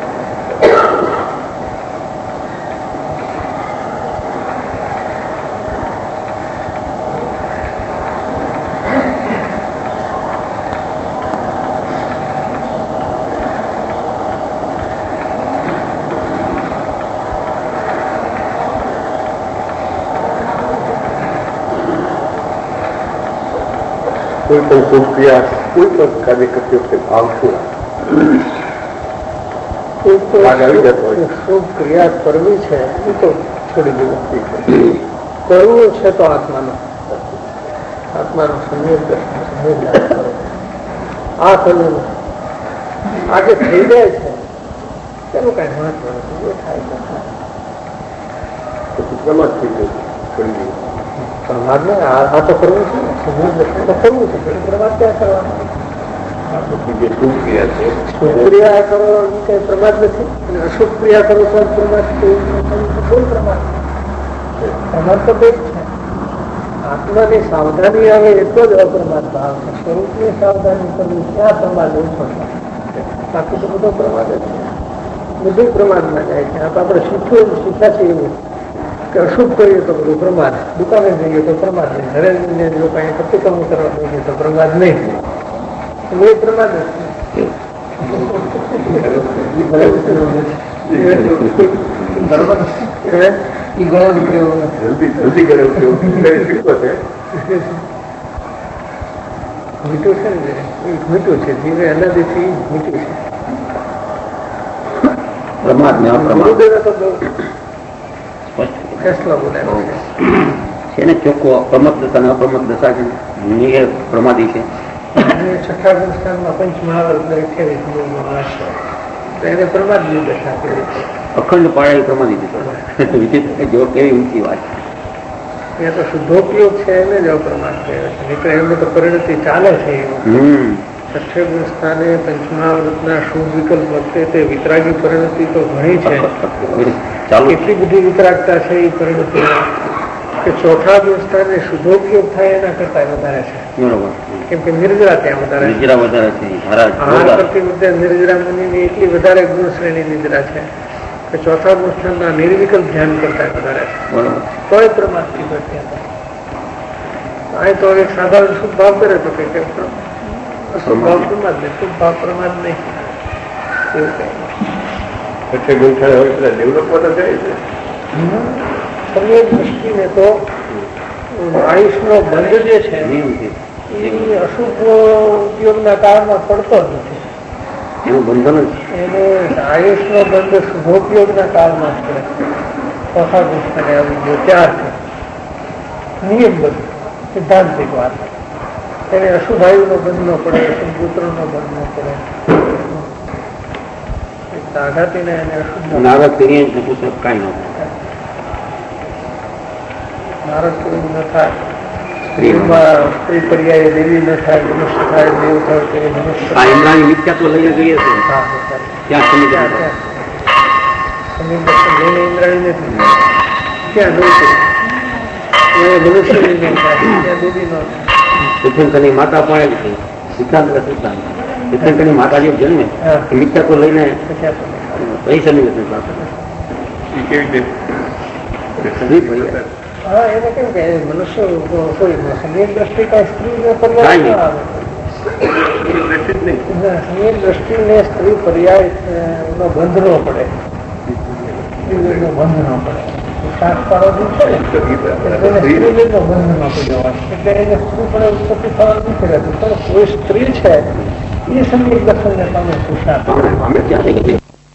કોઈ પણ શુભ ક્રિયા, કોઈ પણ કાર્ય કરતી વખતે ભાવ શું શુભ ક્રિયા કરવી છે એ તો છોડી દેવું. કરવું છે તો આત્માનો આત્માનો સંયોગ કરો. આ કરવું આજે થઈ જાય છે તેનું કઈ મહત્વ નથી. એ થાય પ્રમાદ થઈ ગયું, છોડી દીધું. પ્રમાદ ને આ તો કરવું છે ને, સંયોગ તો કરવું છે. પ્રમાદ ક્યાં કરવાનું? શુભ ક્રિયા છે, શુભ ક્રિયા કરો એ કઈ પ્રમાદ નથી. અને અશુભ ક્રિયા કરો તો પ્રમાદ કોઈ પ્રમાદ પ્રમાદ તો બે જ છે. આત્માની સાવધાની આવે એટલો જ અપ્રમાદ ભાવ છે. સ્વરૂપની સાવધાની કરવી ત્યાં પ્રમાદ ઓછો થાય. બાકી તો બધો પ્રમાદ જ છે. બધું પ્રમાદમાં જાય છે. આ તો આપણે શીખ્યું શીખ્યા છે એવું કે અશુભ કરીએ તો બધું પ્રમાદ, દુકાને જઈએ તો પ્રમાદ નહીં, ઘરે જો કઈ પ્રતિક્રમ કરવા જઈએ તો પ્રમાદ નહીં. એ પ્રમાદ મીઠું છે ને, મીઠું છે. જીવે અનાદિથી મીઠું છે. પ્રમાદ ને અપ્રમાદ ફેસલો બોલાયો છે ને ચોખ્ખો પ્રમદ દશા ને અપ્રમદ દશા છે, પ્રમાદી છે. છઠ્ઠા સંસ્થાનમાં પંચ મહાવર્ત અઠ્યાવીસ એને પ્રમાદ ની દશા કરી. અખંડ પાળાઈ પ્રમાદી દશા વિચિત્ર જો કેવી ઊંચી વાત છે. એ તો શુદ્ધોપયોગ છે એને જ અપ્રમાદ કહેવાય છે. નીકળે એમને તો પરિણતિ ચાલે છે. છઠ્ઠે સ્થાને પંચમહાવૃતના શુભ વિકલ્પ વખતે તે વિતરાગી પરિણતિ તો ઘણી છે. કેટલી બધી વિતરાગતા છે એ પરિણતિ કે ચોથા સ્થાને શુદ્ધોપયોગ થાય એના કરતા વધારે છે. બરોબર. કેમ કે નિર્જરા ત્યાં વધારે વધારે છે. આહાર કરતી વખતે નિર્જરા મુનિની એટલી વધારે ગુણ શ્રેણી નિદ્રા છે. કે ચોથા ગુણસ્થાનના નિર્વિકલ્પ ધ્યાન કરતા વધારે તોય પ્રમાદથી બચ્યા હતા. અહીં તો એક સાધારણ શુભ ભાવ કરે તો કઈ અશુભ ભાવ પ્રમાદ નહીં, શુભ ભાવ પ્રમાદ નહીં, એવું કઈ પછી ગુંઠાણ હોય પેલા ડેવલપમાં તો જાય છે. સમ્યક દ્રષ્ટિને તો આયુષનો બંધ જે છે એ અશુભ ઉપયોગના કાળમાં પડતો જ નથી. એનું બંધન એને આયુષનો બંધ શુભોપયોગના કાળમાં જ પડે. ચોથા ગુણસ્થાને આવી ગયો ત્યારથી નિયમ બંધ, સિદ્ધાંતિક વાત. એને અશુભ આયુનો બંધ ન પડે, અશુભ પુત્રનો બંધ ન પડે. આઘાતીને એને અશુભ નારદ કરીએ કઈ ન નારદ કરી ન થાય, સ્ત્રીમાં સ્ત્રી પર્યાય દેવી ન થાય, મનુષ્ય થાય, દેવ થાય તે મનુષ્ય ઇન્દ્રાણી મિથ્યાત્વ લઈને ગઈએ છે ત્યાં સમીર દર્શન લઈને ઇન્દ્રાણી નથી, ક્યાં નહીં મનુષ્ય નહીં થાય, ત્યાં દેવી ન થાય. તીર્થંકરની માતા પણ છે સિદ્ધાંત સિદ્ધાંત તીર્થંકરની માતા જે જન્મે મિથ્યાત્વ લઈને કઈ સમી કેવી રીતે હા એને કેમ કે મનુષ્ય કોઈ સમીર દ્રષ્ટિ કઈ સ્ત્રીને પર્યાય ન આવે. સમીર દ્રષ્ટિને સ્ત્રી પર્યાય નો બંધ ન પડે, સ્ત્રીનો બંધ ન પડે. શાક પાડો છે ને સ્ત્રીને નો બંધ ન પડ્યો એટલે એને સ્ત્રી પણ ઉત્પત્તિ થવાનું નથી રહેતું. પણ કોઈ સ્ત્રી છે એ સમીર દર્શનને તમે પુરુષાર્થ અમે ત્યાં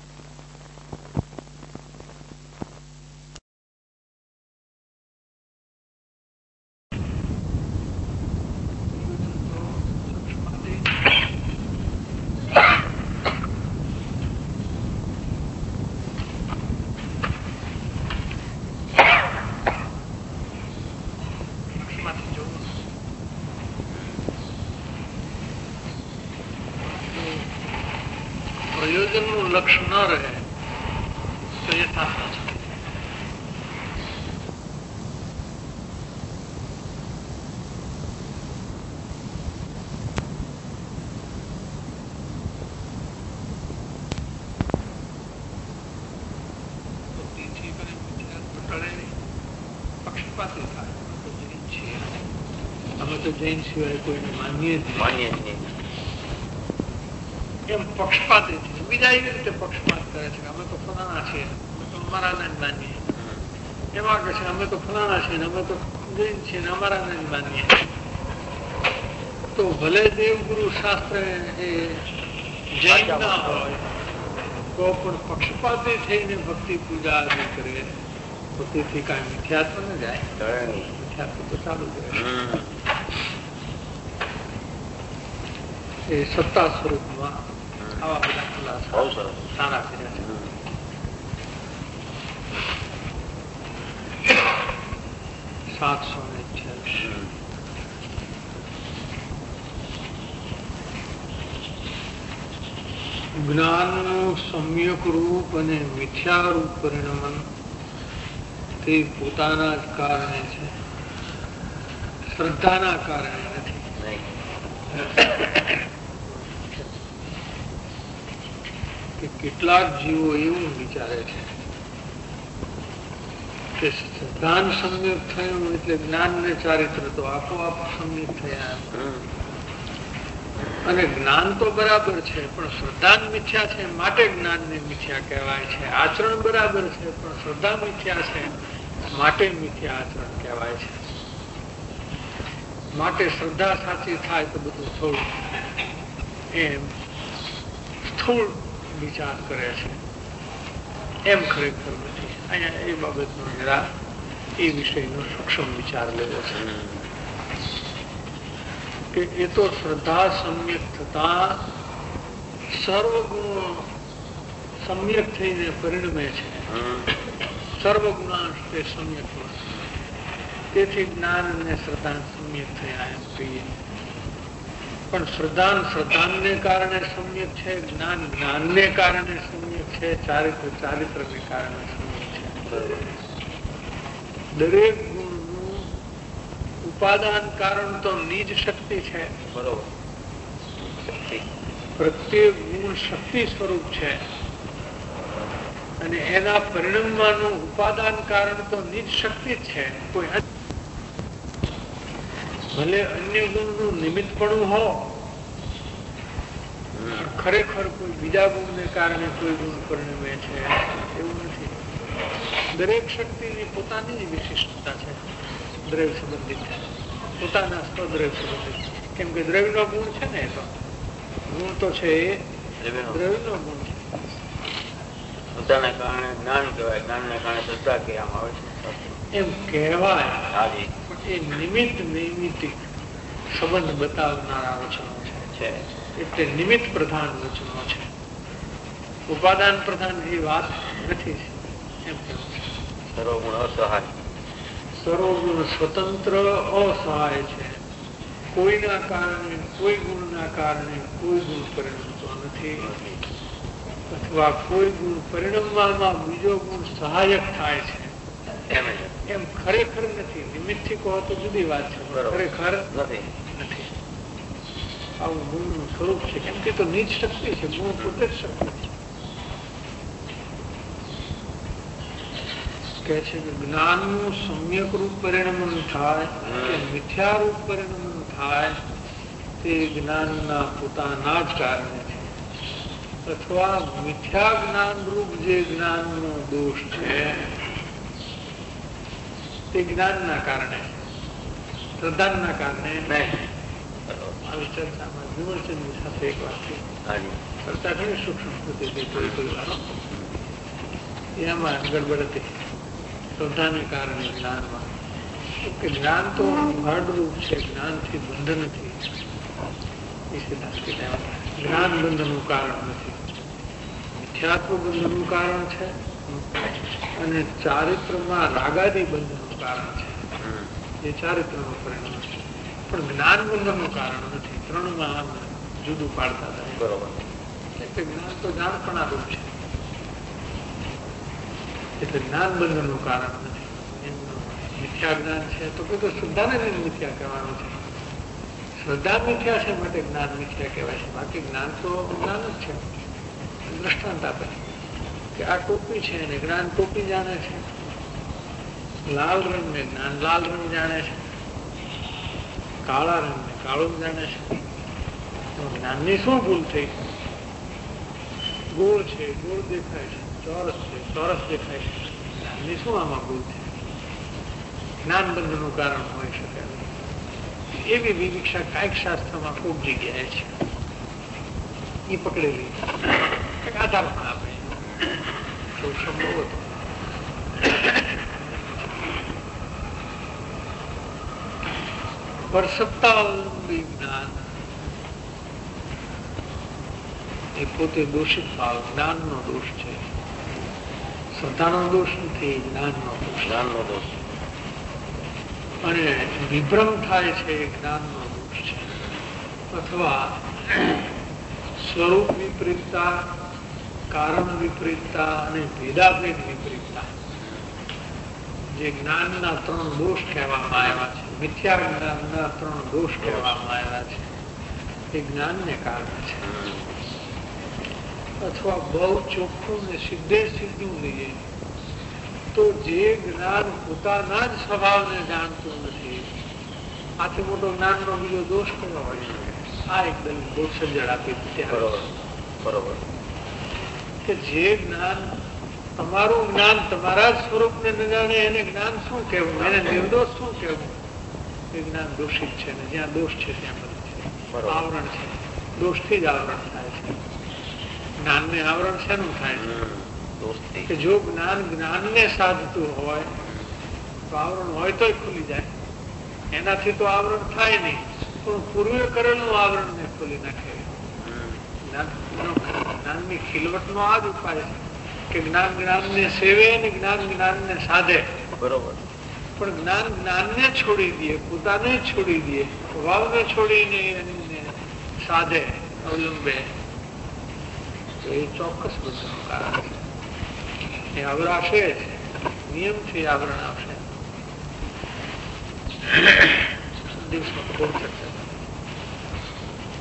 પ્રયોજનનું લક્ષ્ય ન રહે તો એ થશે. પક્ષપાતી થાય. અમે તો જૈન સિવાય કોઈને માનીએ જ માનીએ જ નહીં. એમ પક્ષપાતી છે. બીજા એવી રીતે પક્ષપાત કરે છે કે અમે તો ફલાણા છીએ, અમે તો અમારાને જ માનીએ. એમાં કે છે અમે તો ફલાણા છીએ ને અમે તો જૈન છીએ ને અમારાને જ માનીએ. તો ભલે દેવગુરુ શાસ્ત્ર એ જૈન ના હોય તો પણ પક્ષપાતી થઈને ભક્તિ પૂજા આદિ કરે તો તેથી કાંઈ મિથ્યાત્વ ન જાય. મિથ્યાત્વ તો ચાલુ જ રહે. એ સત્તા સ્વરૂપમાં આવા બધા ખુલાસા સારા કર્યા છે. સાતસો ને અઠ્યાવીસ જ્ઞાનનું સમ્યક રૂપ અને મિથ્યા રૂપ પરિણમન તે પોતાના જ કારણે છે, શ્રદ્ધાના કારણે નથી. કે કેટલાક જીવો એવું વિચારે છે કે જ્ઞાન સમ્યક થયું એટલે જ્ઞાન ને ચારિત્ર તો આપોઆપ સમ્યક થયા. અને જ્ઞાન તો બરાબર છે પણ શ્રદ્ધા મિથ્યા છે માટે જ્ઞાન ને મિથ્યા કહેવાય છે. આચરણ બરાબર છે પણ શ્રદ્ધા મિથ્યા છે માટે મિથ્યા આચરણ કહેવાય છે. માટે શ્રદ્ધા સાચી થાય તો બધું થોડું એમ સ્થૂળ વિચાર કરે છે, એમ ખરેખર નથી. અહીંયા એ બાબતનો જરા એ વિષયનો સૂક્ષ્મ વિચાર લેવો છે કે એ તો શ્રદ્ધા સમ્યક થતા સર્વગુણો સમ્યક થઈને પરિણમે છે. સર્વગુણાંશ તે સમ્યક તેથી જ્ઞાન અને શ્રદ્ધા સમ્યક થયા એમ કહીએ. પણ શ્રદ્ધા શ્રદ્ધાને કારણે સમ્યક છે, જ્ઞાન જ્ઞાનને કારણે સમ્યક છે, ચારિત્ર ચારિત્રને કારણે સમ્યક છે. દરેક ગુણનું ઉપાદાન કારણ તો નિજ શક્તિ છે. બરોબર. પ્રત્યેક ગુણ શક્તિ સ્વરૂપ છે અને એના પરિણામવાનું ઉપાદાન કારણ તો નિજ શક્તિ જ છે. કોઈ ભલે અન્ય ગુણનું નિમિત્તપણું હો, ખરેખર કોઈ બીજા ગુણને કારણે કોઈ ગુણ પરિણમે છે એવું નથી. દરેક શક્તિની પોતાની જ વિશિષ્ટતા છે, દ્રવ્ય સંબંધિત પોતાના સ્વદ્રવ્ય સંબંધિત. કેમ કે દ્રવ્યનો ગુણ છે ને, તો ગુણ તો છે એ દ્રવ્યનો ગુણ છે. પોતાના કારણે જ્ઞાન કહેવાય, જ્ઞાનને કારણે શ્રદ્ધા કહેવામાં આવે છે એમ કહેવાય. એ નિમિત્ત નૈમિતિક સંબંધ બતાવનારા વચનો છે, એટલે નિમિત્ત પ્રધાન વચનો છે, ઉપાદાન પ્રધાન એ વાત નથી. એમ સર્વગુણ અસહાય, સર્વગુણ સ્વતંત્ર અસહાય છે. કોઈના કારણે કોઈ ગુણના કારણે કોઈ ગુણ પરિણમતો નથી, અથવા કોઈ ગુણ પરિણમવામાં બીજો ગુણ સહાયક થાય છે એમ ખરેખર નથી. નિમિત્તથી કહો તો જુદી વાત છે, ખરેખર નથી. આવું ગુણનું સ્વરૂપ છે. કેમ કે તો નિજ શક્તિ છે, ગુણ પોતે જ શક્તિ છે. કે છે કે જ્ઞાનનું સમ્યક રૂપ પરિણમન થાય કે મિથ્યા રૂપ પરિણમન થાય તે જ્ઞાનના પોતાના જ કારણે છે, અથવા મિથ્યા જ્ઞાન રૂપ જે જ્ઞાનનો દોષ છે તે જ્ઞાનના કારણે, શ્રદ્ધાના કારણે નહીં. આવી ચર્ચામાં વિમર્શનની સાથે એક વાત છે. ચર્ચા ઘણી સૂક્ષ્મ થતી કોઈ કોઈ વારો એમાં ગડબડ હતી. શ્રદ્ધાને કારણે જ્ઞાનમાં કે જ્ઞાન તો ભાડરૂપ છે, જ્ઞાનથી બંધન નથી. જ્ઞાન બંધનનું કારણ નથી, મિથ્યાત્વ બંધનનું કારણ છે, અને ચારિત્રમાં રાગાદી બંધનનું કારણ છે. એ ચારિત્રનું પરિણામ છે, પણ જ્ઞાન બંધનનું કારણ નથી. ત્રણમાં જુદું પાડતા હતા. બરોબર. એટલે જ્ઞાન તો જાણપણા રૂપ છે, એટલે જ્ઞાન બંધનનું કારણ નથી. મિથ્યા જ્ઞાન છે તો કે શ્રદ્ધાને લઈને મિથ્યા કહેવાનું છે. શ્રદ્ધા મિથ્યા છે માટે જ્ઞાન મિથ્યા કહેવાય છે. બાકી જ્ઞાન તો જ્ઞાન જ છે. દ્રષ્ટાંત આપે કે આ ટોપી છે અને જ્ઞાન ટોપી જાણે છે. લાલ રંગ ને જ્ઞાન લાલ રંગ જાણે છે. કાળા રંગ ને કાળું જાણે છે. જ્ઞાનની શું ભૂલ થઈ? ગોળ છે, ગોળ દેખાય છે. ચોરસ છે, ચોરસ દેખાય છે. જ્ઞાનની શું આમાં ભૂલ છે? જ્ઞાન બંધનનું કારણ હોઈ શકે. એવી વિવિક્ષા કાયક શાસ્ત્રમાં ખૂબ જગ્યાએ છે. એ પકડેલી આધાર પણ આપે સંભવ હતો. પરસત્તાવલંબી જ્ઞાન એ પોતે દોષિત ભાવ જ્ઞાનનો દોષ છે. શ્રદ્ધાનો દોષ નથી, જ્ઞાનનો દોષ. જ્ઞાનનો દોષ અને વિભ્રમ થાય છે જ્ઞાનનો દોષ છે. અથવા સ્વરૂપ વિપરીતતા, કારણ વિપરીતતા અને ભેદાભેદ વિપરીતતા, જે જ્ઞાનના ત્રણ દોષ કહેવામાં આવ્યા છે, મિથ્યા જ્ઞાનના ત્રણ દોષ કહેવામાં આવ્યા છે, એ જ્ઞાનને કારણે છે. અથવા બહુ ચોખ્ખું ને સીધે સીધું લઈએ તો જે જ્ઞાન પોતાના જ સ્વભાવને જાણતું નથી, આથી મોટો જ્ઞાનનો બીજો દોષ કયો હોય? આ એકદમ બહુ સમજણ આપી. બરોબર. કે જે જ્ઞાન તમારું જ્ઞાન તમારા જ સ્વરૂપને ન જાણે એને જ્ઞાન શું કહેવું? એને નિર્દોષ શું કહેવું? એ જ્ઞાન દોષિત છે. ને જ્યાં દોષ છે ત્યાં બધું છે, આવરણ છે. દોષથી જ આવરણ થાય છે. જ્ઞાનને આવરણ શેનું થાય છે? કે જો જ્ઞાન જ્ઞાનને સાધતું હોય તો આવરણ હોય તોય ખુલી જાય. એનાથી તો આવરણ થાય નહીં, પણ પૂર્વે કરેલું આવરણને ખોલી નાખે. જ્ઞાનની ખીલવટનો આ જ ઉપાય છે કે જ્ઞાન જ્ઞાનને સેવે અને જ્ઞાન જ્ઞાનને સાધે. બરોબર. પણ જ્ઞાન જ્ઞાનને છોડી દે, પોતાને છોડી દે, સ્વભાવને છોડીને એને સાધે, અવલંબે, તો એ ચોક્કસ બધું કારણ છે. એ આવરાશે જ, નિયમથી આવરણ આવશે. દિવસમાં ખૂબ ચર્ચા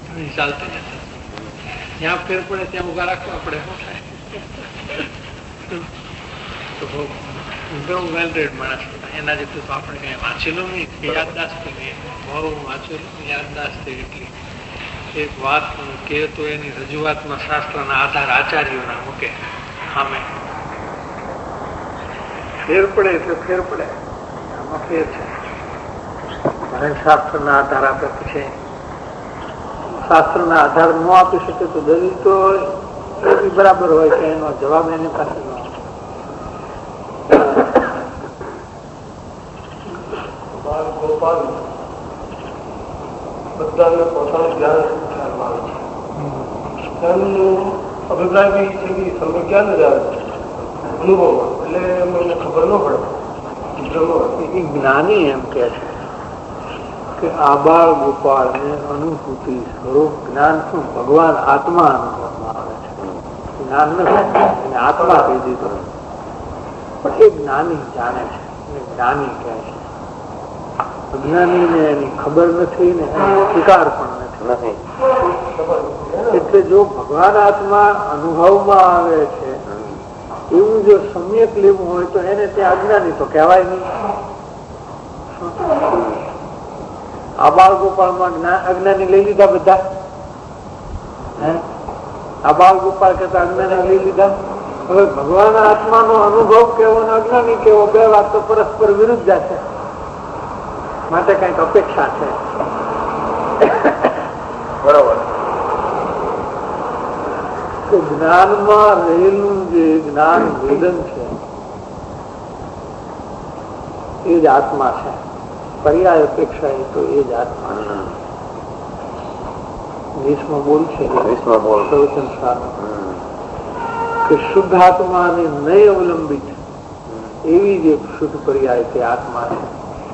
ચાલતી જશે. જ્યાં ફેર પડે ત્યાં ઉભા રાખવા પડે. શું થાય? તો બહુ વેલ રેડ માણસ હતા. એના જેટલું તો આપણે કઈ વાંચેલું નહીં, યાદદાસ્ત નહીં, બહુ વાંચેલું યાદદાસ્ત એટલી. એક વાત કે તો એની રજૂઆતમાં શાસ્ત્રના આધાર આચાર્યોના મૂકે સામે. ફેર પડે એટલે ફેર પડે, આમાં ફેર છે. શાસ્ત્રના આધાર આપે પછી શાસ્ત્રના આધાર ન આપી શકે તો દલીલ તો બરાબર હોય કે એનો જવાબ એની પાસે ન હોય. ગોપાલ બધાને પોતાનું જ્ઞાન ખ્યાલમાં આવે છે. જ્ઞાનનું અભિપ્રાય બી છે કે સમ્ય જ્ઞાન જ આવે છે અનુભવમાં, એટલે મને ખબર ન પડે. જ્ઞાની એમ કે છે કે આબાળ ગોપાળ ને અનુભૂતિ સ્વરૂપ જ્ઞાન શું ભગવાન આત્મા અનુભવમાં આવે છે. જ્ઞાન નથી, આત્મા કહી દીધો, પણ એ જ્ઞાની જાણે છે, જ્ઞાની કહે છે. અજ્ઞાની ને એની ખબર નથી ને એનો સ્વીકાર પણ નથી. એટલે જો ભગવાન આત્મા અનુભવમાં આવે છે એવું જો સમ્યક લેવું હોય તો એને ત્યાં અજ્ઞાની તો કહેવાય નહીં. આ બાળ ગોપાળમાં અજ્ઞાની લઈ લીધા બધા. આ બાળ ગોપાળ કહેતા અજ્ઞાની લઈ લીધા. હવે ભગવાન આત્માનો અનુભવ કેવો અને અજ્ઞાની કેવો બે વાત તો પરસ્પર વિરુદ્ધ જશે. માટે કઈક અપેક્ષા છે. બરોબર. જ્ઞાનમાં રહેલું જે જ્ઞાન વેદન છે એ જ આત્મા છે. પર્યાય અપેક્ષા એ તો એ જ આત્મા. વીસમાં બોલ છે પ્રવચન કે શુદ્ધ આત્માને નહીં અવલંબિત એવી જ એક શુદ્ધ પર્યાય તે આત્મા છે.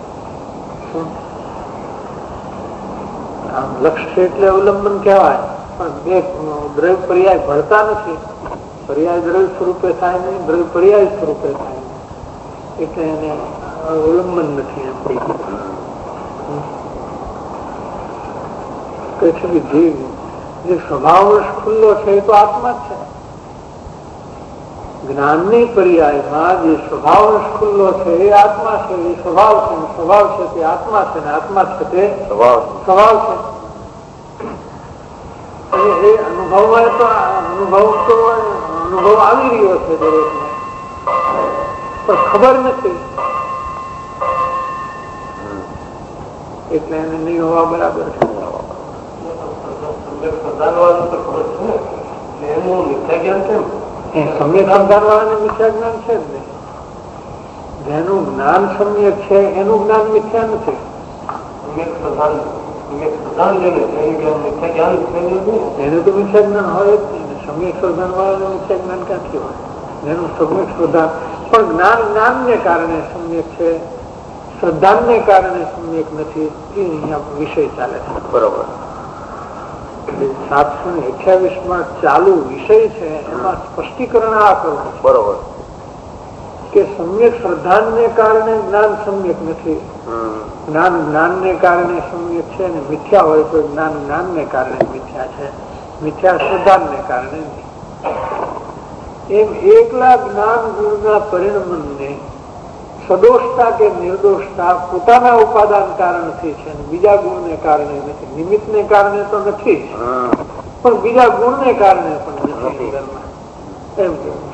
આમ લક્ષ્ય એટલે અવલંબન કહેવાય, પણ બે દ્રવ્ય પર્યાય ભળતા નથી. પર્યાય દ્રવ્ય સ્વરૂપે થાય નહીં, દ્રવ્ય પર્યાય સ્વરૂપે થાય નહીં, એટલે એને અવલંબન નથી. એમ કહે છે કે જીવ જે સ્વભાવવશ ખુલ્લો છે એ તો આત્મા જ છે. જ્ઞાનની પર્યાયમાં જે સ્વભાવવશ ખુલ્લો છે એ આત્મા છે, એ સ્વભાવ છે, સ્વભાવ છે તે આત્મા છે, ને આત્મા છે તે સ્વભાવ છે. એ અનુભવ તો અનુભવ તો અનુભવ આવી રહ્યો છે દરેકને, પણ ખબર નથી એટલે એને નહીં હોવા બરાબર છે. સમ્યક સંધાન વાળાને મિથ્યા જ્ઞાન છે જ નહીં. જેનું જ્ઞાન સમ્યક છે એનું જ્ઞાન મિથ્યા નથી. એનું તો મિથ્યા જ્ઞાન હોય જ નહીં. સમ્યક શ્રદ્ધાન વાળાનું મિથ્યા જ્ઞાન ક્યાંથી હોય? જેનું સમ્યક શ્રદ્ધા પણ જ્ઞાન જ્ઞાનને કારણે સમ્યક છે, શ્રદ્ધાને કારણે સમ્યક નથી, એ અહીંયા વિષય ચાલે છે. બરોબર. સાતસો ને અઠ્યાવીસ માં ચાલુ વિષય છે એમાં સ્પષ્ટીકરણ આ કરવું. બરોબર. કે સમ્યક શ્રદ્ધાને કારણે જ્ઞાન સમ્યક નથી, જ્ઞાન જ્ઞાનને કારણે સમ્યક છે, અને મિથ્યા હોય તો જ્ઞાન જ્ઞાનને કારણે મિથ્યા છે, મિથ્યા શ્રદ્ધાને કારણે નહીં. એમ એકલા જ્ઞાન ગુણના પરિણમને સદોષતા કે નિર્દોષતા પોતાના ઉપાદાન કારણથી છે, બીજા ગુણને કારણે નથી. નિમિત્તને કારણે તો નથી, પણ બીજા ગુણને કારણે પણ નથી. એમ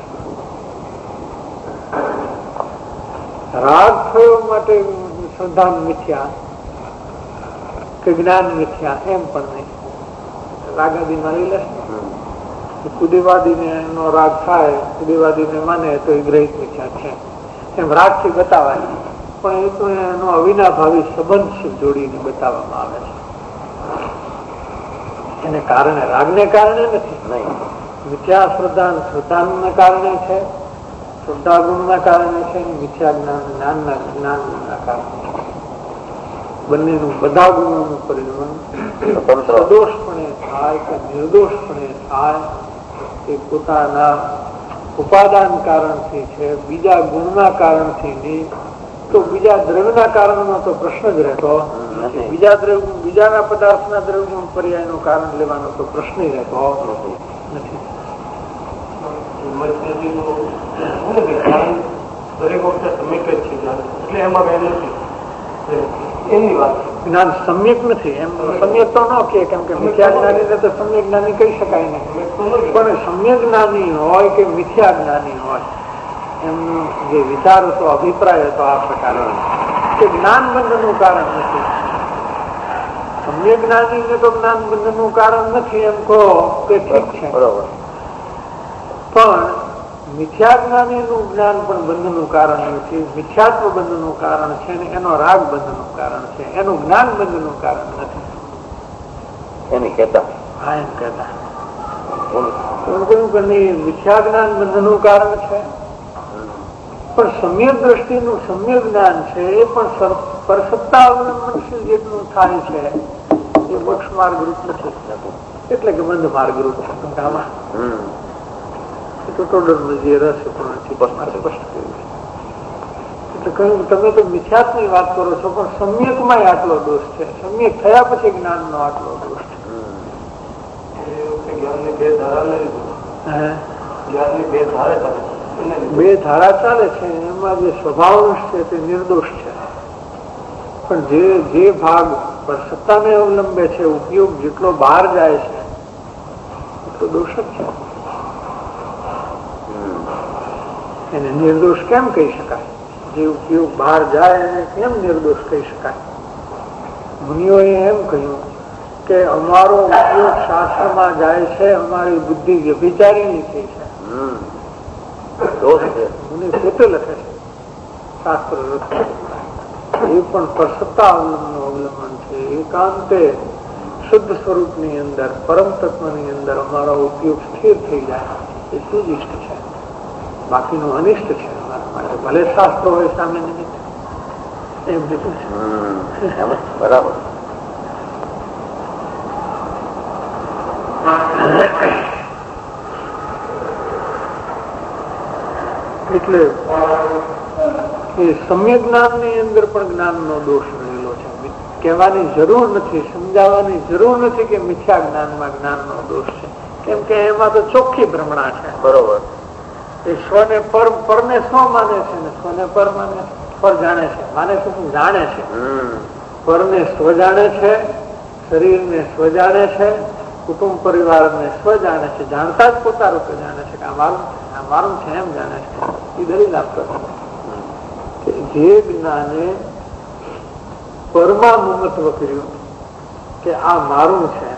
રાગ થયો માટે શ્રદ્ધા મિથ્યા કે જ્ઞાન મિથ્યા એમ પણ નહીં. રાગાદી મારી લે કુદેવાદીને એનો રાગ થાય, કુદેવાદીને માને તો એ ગ્રહિત મિથ્યા છે એમ રાગ થી બતાવાય, પણ એ તો એનો અવિનાભાવી સંબંધ જોડીને બતાવવામાં આવે છે. એને કારણે રાગને કારણે નથી, મિથ્યા શ્રદ્ધા શ્રદ્ધાને કારણે છે, શ્રદ્ધા ગુણના કારણે છે, મિથ્યા જ્ઞાન જ્ઞાનના જ્ઞાનના કારણે. બંનેનું બધા ગુણોનું પરિણામ સદોષપણે થાય કે નિર્દોષપણે થાય એ પોતાના ઉપાદાન કારણથી છે, બીજા ગુણના કારણથી નહીં. તો બીજા દ્રવ્યના કારણનો તો પ્રશ્ન જ રહેતો બીજા દ્રવ્ય બીજાના પદાર્થના દ્રવ્યનું પર્યાયનું કારણ લેવાનો તો પ્રશ્ન રહેતો નથી. દરેક વખતે સમ્યક જ છે એટલે એમાં એમ નથી એની વાત જ્ઞાન સમ્યક નથી. એમ સમ્યક તો ન કે કેમ કે મિથ્યા જ્ઞાની તો સમ્યક જ્ઞાની કહી શકાય નહીં, પણ સમ્યક જ્ઞાની હોય કે મિથ્યા જ્ઞાની હોય એમનો જે વિચાર હતો, અભિપ્રાય હતો આ પ્રકારે કે જ્ઞાન બંધનનું કારણ નથી. સમ્યક જ્ઞાની ને તો જ્ઞાન બંધનનું કારણ નથી એમ કહો કે ઠીક છે, બરોબર, પણ મિથ્યા જ્ઞાનીનું જ્ઞાન પણ બંધનનું કારણ નથી. મિથ્યાત્વ બંધનનું કારણ છે ને એનો રાગ બંધનનું કારણ છે, એનું જ્ઞાન બંધનનું કારણ નથી. એને કહેતા હા એમ કહેતા કહ્યું કે નહીં, મિથ્યા જ્ઞાન બંધનનું કારણ છે, પણ સમ્યક દ્રષ્ટિનું સમ્યક જ્ઞાન છે એ પણ પરસત્તા અવલંબનશીલ જેટલું થાય છે એ મોક્ષ માર્ગ રૂપ નથી, એટલે કે બંધ માર્ગ રૂપ છે. આમાં તમે તો મિથ્યાત્વ ની વાત કરો છો, પણ સમ્યક માં આટલો દોષ છે. સમ્યક થયા પછી જ્ઞાન નો આટલો દોષ છે. બે ધારા ચાલે છે, એમાં જે સ્વભાવંશ છે તે નિર્દોષ છે, પણ જે જે ભાગ પર સત્તાને અવલંબે છે, ઉપયોગ જેટલો બહાર જાય છે એટલો દોષ જ છે. એને નિર્દોષ કેમ કહી શકાય? જે ઉપયોગ બહાર જાય એને કેમ નિર્દોષ કહી શકાય? મુનિઓએ એમ કહ્યું કે અમારો ઉપયોગ શાસ્ત્રમાં જાય છે, અમારી બુદ્ધિ વ્યભિચારીની થઈ છે. મુનિ પોતે લખે છે, શાસ્ત્ર લખે એ પણ પરસત્તા અવલંબન અવલંબન છે. એકાંતે શુદ્ધ સ્વરૂપની અંદર, પરમ તત્વની અંદર અમારો ઉપયોગ સ્થિર થઈ જાય એટલું જ ઇષ્ટ છે, બાકીનું અનિષ્ટ છે અમારા માટે. ભલે શાસ્ત્ર હોય સામે નિમિત્ત એમ લીધું છે. બરાબર. એટલે એ સમ્યક જ્ઞાન ની અંદર પણ જ્ઞાન નો દોષ રહેલો છે. કહેવાની જરૂર નથી, સમજાવવાની જરૂર નથી કે મિથ્યા જ્ઞાનમાં જ્ઞાન નો દોષ છે, કેમ કે એમાં તો ચોખ્ખી ભ્રમણા છે. બરોબર. એ સ્વને પર પરને સ્વ માને છે ને સ્વને પર માને પર જાણે છે. માને છે શું? જાણે છે. પરને સ્વ જાણે છે, શરીરને સ્વ જાણે છે, કુટુંબ પરિવારને સ્વ જાણે છે. જાણતા જ પોતા રૂપે જાણે છે કે આ મારું છે, આ મારું છે એમ જાણે છે. એ દલીલ આપતો જે જ્ઞાને પરમાં મમત્વ કર્યું કે આ મારું છે,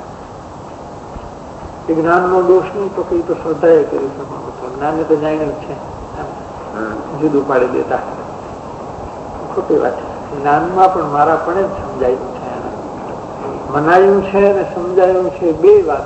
એ જ્ઞાન નો દોષ નહીં તો કઈ તો શ્રદ્ધાએ કર્યું છે. જ્ઞાને તો જાણ્યું છે, જુદું પાડી દેતા ખોટી વાત છે. જ્ઞાનમાં પણ મારા પણ જ સમજાયું છે, મનાયું છે અને સમજાયું છે, બે વાત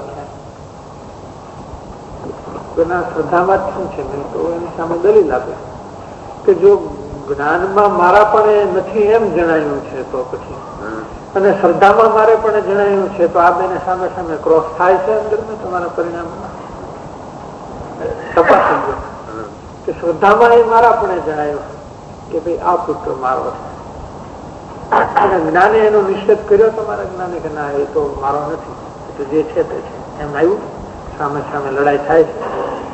છે. એના શ્રદ્ધામાં જ શું છે નહીં તો એની સામે દલીલ આપે કે જો જ્ઞાનમાં મારા પણ નથી એમ જણાયું છે તો પછી, અને શ્રદ્ધામાં મારે પણ જણાયું છે તો આ બેને સામે સામે ક્રોસ થાય છે અંદર ને તમારા પરિણામમાં તપાસી ગયો કે શ્રદ્ધામાં એ મારા પણ જણાયું કે ભાઈ આ પુત્ર મારો છે, અને જ્ઞાને એનો નિષેધ કર્યો તમારા જ્ઞાને કે ના એ તો મારો નથી, તો જે છે તે છે એમ આવ્યું. સામે સામે લડાઈ થાય છે,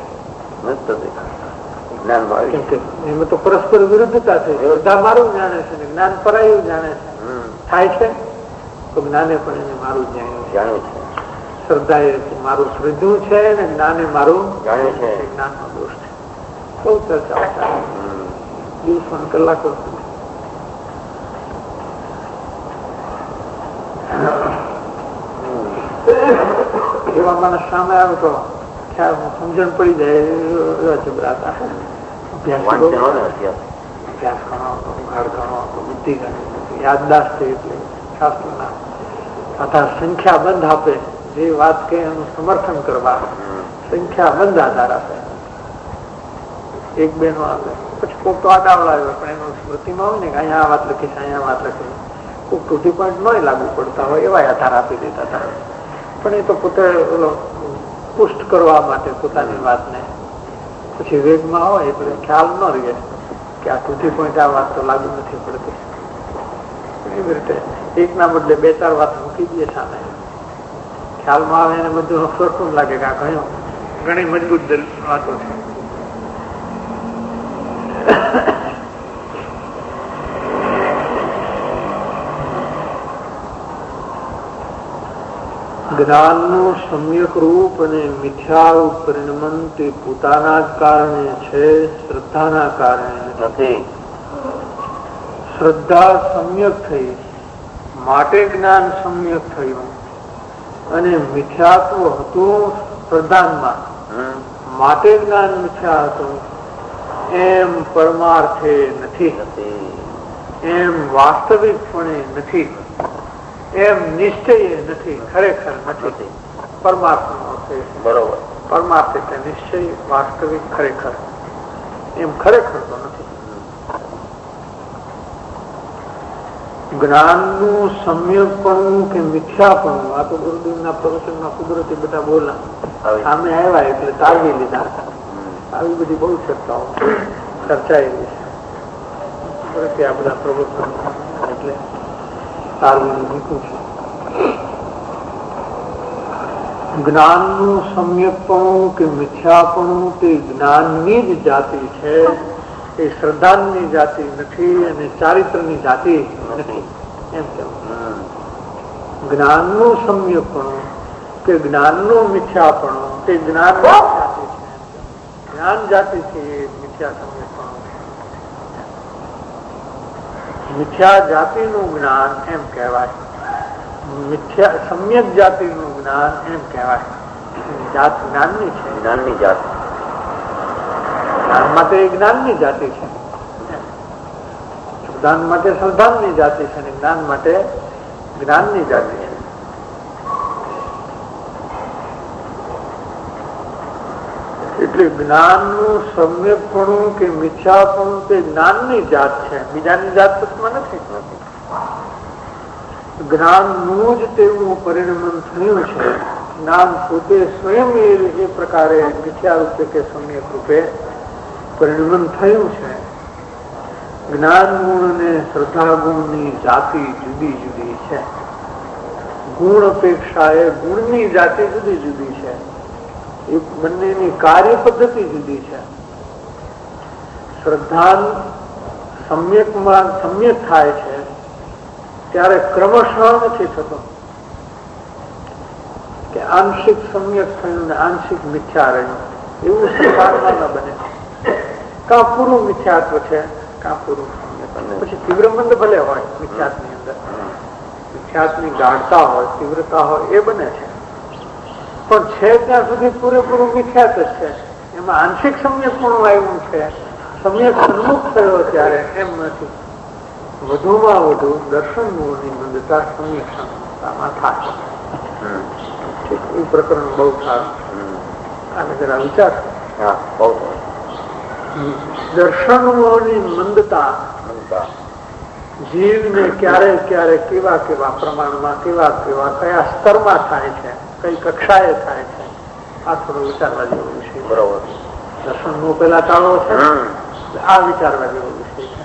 એમાં તો પરસ્પર વિરુદ્ધતા છે. શ્રદ્ધા મારું જાણે છે ને જ્ઞાન પરાયું જાણે છે, થાય છે તો જ્ઞાને પણ એને મારું જાણ્યું છે. શ્રદ્ધા એ મારું શ્રદ્ધું છે ને જ્ઞાને મારું જાણે છે. જ્ઞાન નો દોષ છે. બહુ ચર્ચા ચાલે દિવસો કલાકો. એવા માણસ સામે આવે તો ખ્યાલ સમજણ પડી જાય. જબરાતા અભ્યાસ ઘણો હતો, ઉઘાડ ઘણો હતો, બુદ્ધિ ઘણી, યાદદાસ્ત છે એટલે શાસ્ત્રના આધાર સંખ્યા બંધ આપે. જે વાત કે એનું સમર્થન કરવા સંખ્યા બંધ આધાર આપે. એક બે નો આપે પછી કોક તો આડાવડા આવે પણ એનું સ્મૃતિમાં હોય ને કે અહીંયા આ વાત લખીશ, અહીંયા વાત લખીશ. કોક ટૂટી પોઈન્ટ નો લાગુ પડતા હોય એવા આધાર આપી દેતા હતા. પણ એ તો પોતે પુષ્ટ કરવા માટે પોતાની વાતને પછી વેગમાં હોય એટલે ખ્યાલ ન રહે કે આ ટૂટી પોઈન્ટ આ વાત તો લાગુ નથી પડતી. એવી રીતે એકના બદલે બે ચાર વાત મૂકી દઈએ સામે, ખ્યાલમાં આવે એને બધું સરખું લાગે કે આ ઘણું ઘણી મજબૂત વાતો છે. જ્ઞાનનું સમ્યક રૂપ અને મિથ્યા રૂપ પરિણમન તે પોતાના જ કારણે છે, શ્રદ્ધાના કારણે નથી. શ્રદ્ધા સમ્યક થઈ માટે જ્ઞાન સમ્યક થયું, અને મિથ્યાત્વ હતું શ્રદ્ધામાં માટે જ્ઞાન મિથ્યા હતું એમ પરમાર્થે નથી, એમ વાસ્તવિકપણે નથી, એમ નિશ્ચય નથી, ખરેખર નથી. પરમાર્થ બરોબર, પરમાર્થ એટલે નિશ્ચય, વાસ્તવિક, ખરેખર. એમ ખરેખર તો નથી. જ્ઞાનનું સમ્યકપણું કે મિથ્યાપણું આ તો ગુરુદેવના પ્રવચનમાં કુદરતી બધા બોલા સામે આવ્યા એટલે તારવી લીધા. આવી બધી બહુ ચર્ચાઓ ચર્ચાએલી છે કુદરતી આ બધા પ્રવચન એટલે તારવી લીધું છે. જ્ઞાનનું સમ્યકપણું કે મિથ્યાપણું તે જ્ઞાનની જ જાતિ છે, એ શ્રદ્ધાની જાતિ નથી અને ચારિત્રની જાતિ નથી. એમ કેવું જ્ઞાનનું સમ્યકપણું કે જ્ઞાનનું મિથ્યાપણું તે જ્ઞાન જાતિ છે. જ્ઞાન જાતિ છે એ મિથ્યા સમ્યકપણું. મિથ્યા જાતિનું જ્ઞાન એમ કહેવાય, મિથ્યા સમ્યક જાતિનું જ્ઞાન એમ કહેવાય. જાત જ્ઞાનની છે, જ્ઞાનની જાત. જ્ઞાન માટે જ્ઞાનની જાતિ છે, શ્રદ્ધાન માટે શ્રદ્ધાની જાતિ છે, અને જ્ઞાન માટે જ્ઞાનની જાતિ છે. એટલે જ્ઞાનનું સમ્યકપણું કે મિથ્યાપણું તે જ્ઞાનની જાત છે, બીજાની જાત માં નથી. જ્ઞાનનું જ તેવું પરિણમન થયું છે. જ્ઞાન પોતે સ્વયં એ પ્રકારે મિથ્યા રૂપે કે સમ્યક રૂપે પરિણમન થયું છે. જ્ઞાન ગુણ અને શ્રદ્ધા ગુણની જાતિ જુદી જુદી છે. ગુણ અપેક્ષા એ ગુણની જાતિ જુદી જુદી છે. એ બંનેની કાર્ય પદ્ધતિ જુદી છે. શ્રદ્ધા સમ્યકમાં સમ્યક થાય છે ત્યારે ક્રમશઃ નથી થતો કે આંશિક સમ્યક થયું ને આંશિક મિથ્યા રહ્યું, એવું સંસારમાં ન બને. કા પૂરું મિથ્યાત્વ છે, કા પૂરું સમ્યક. પછી તીવ્ર મંદ ભલે હોય મિથ્યાત્વની અંદર, મિથ્યાત્વની ગાઢતા હોય, તીવ્રતા હોય, એ બને છે, પણ છે ત્યાં સુધી પૂરેપૂરું મિથ્યાત જ છે. એમાં આંશિક સમ્યક પણ આવ્યું છે, સમ્યક સન્મુખ થયો ત્યારે એમ નથી. વધુમાં વધુ દર્શન મૂળની મંદતા સમ્યક સન્મુખતામાં થાય. એ પ્રકરણ બહુ સારું. આને જરા વિચાર. દર્શન મૂળની મંદતા જીવને ક્યારે ક્યારે કેવા કેવા પ્રમાણમાં, કેવા કેવા કયા સ્તરમાં થાય છે, કઈ કક્ષાએ થાય છે, આ થોડો વિચારવા જેવો વિષય. બરોબર. દર્શન નું પેલા ચાલો છે, આ વિચારવા જેવો વિષય છે.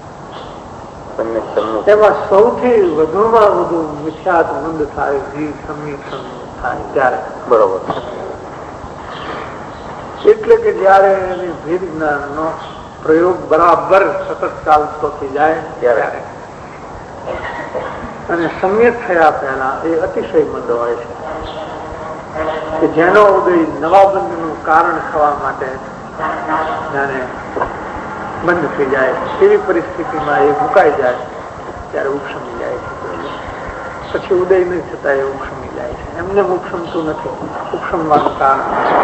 એમાં સૌથી વધુમાં વધુ મિથ્યાત મંદ થાય, જીવ સમ્યક થાય ત્યારે. બરોબર. એટલે કે જયારે એની ભેદ જ્ઞાન નો પ્રયોગ બરાબર સતત ચાલતો થઈ જાય ત્યારે, અને સમ્યક થયા પહેલા એ અતિશય મંદ હોય છે કે જેનો ઉદય નવા બંધ નું કારણ થવા માટે જાણે બંધ થઈ જાય એવી પરિસ્થિતિમાં એ મુકાઈ જાય ત્યારે ઉપશમી જાય છે. પછી ઉદય નહીં થતા એ ઉપશમી જાય છે. એમને ઉપશમતું નથી. ઉપશમવાનું કારણ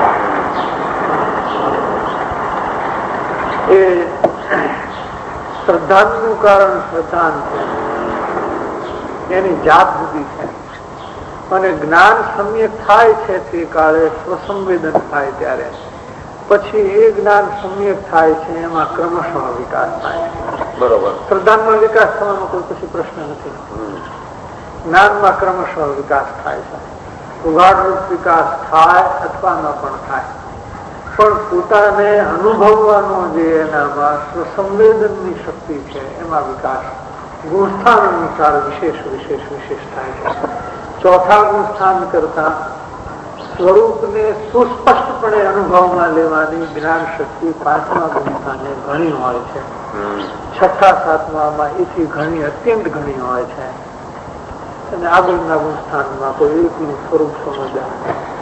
એ શ્રદ્ધાનું કારણ શ્રદ્ધાન છે, એની જાત જુદી છે. અને જ્ઞાન સમ્યક થાય છે તે કાળે સ્વસંવેદન થાય ત્યારે, પછી એ જ્ઞાન સમ્યક થાય છે એમાં ક્રમશઃ વિકાસ થાય છે. બરોબર. શ્રદ્ધામાં વિકાસ થવાનો કોઈ પછી પ્રશ્ન નથી. જ્ઞાનમાં ક્રમશઃ વિકાસ થાય છે. ઉઘાડરૂપ વિકાસ થાય અથવા ન પણ થાય, પણ પોતાને અનુભવવાનો જે એનામાં સ્વસંવેદનની શક્તિ છે એમાં વિકાસ ગુણસ્થાન અનુસાર વિશેષ વિશેષ વિશેષ થાય છે. ચોથા ગુણસ્થાન કરતા સ્વરૂપને સુસ્પષ્ટપણે અનુભવમાં લેવાની જ્ઞાન શક્તિ પાંચમા ગુણસ્થાને ઘણી હોય છે. છઠ્ઠા સાતમામાં એથી ઘણી અત્યંત ઘણી હોય છે. અને આગળના ગુણસ્થાનમાં કોઈ એકનું સ્વરૂપ સમજ્યા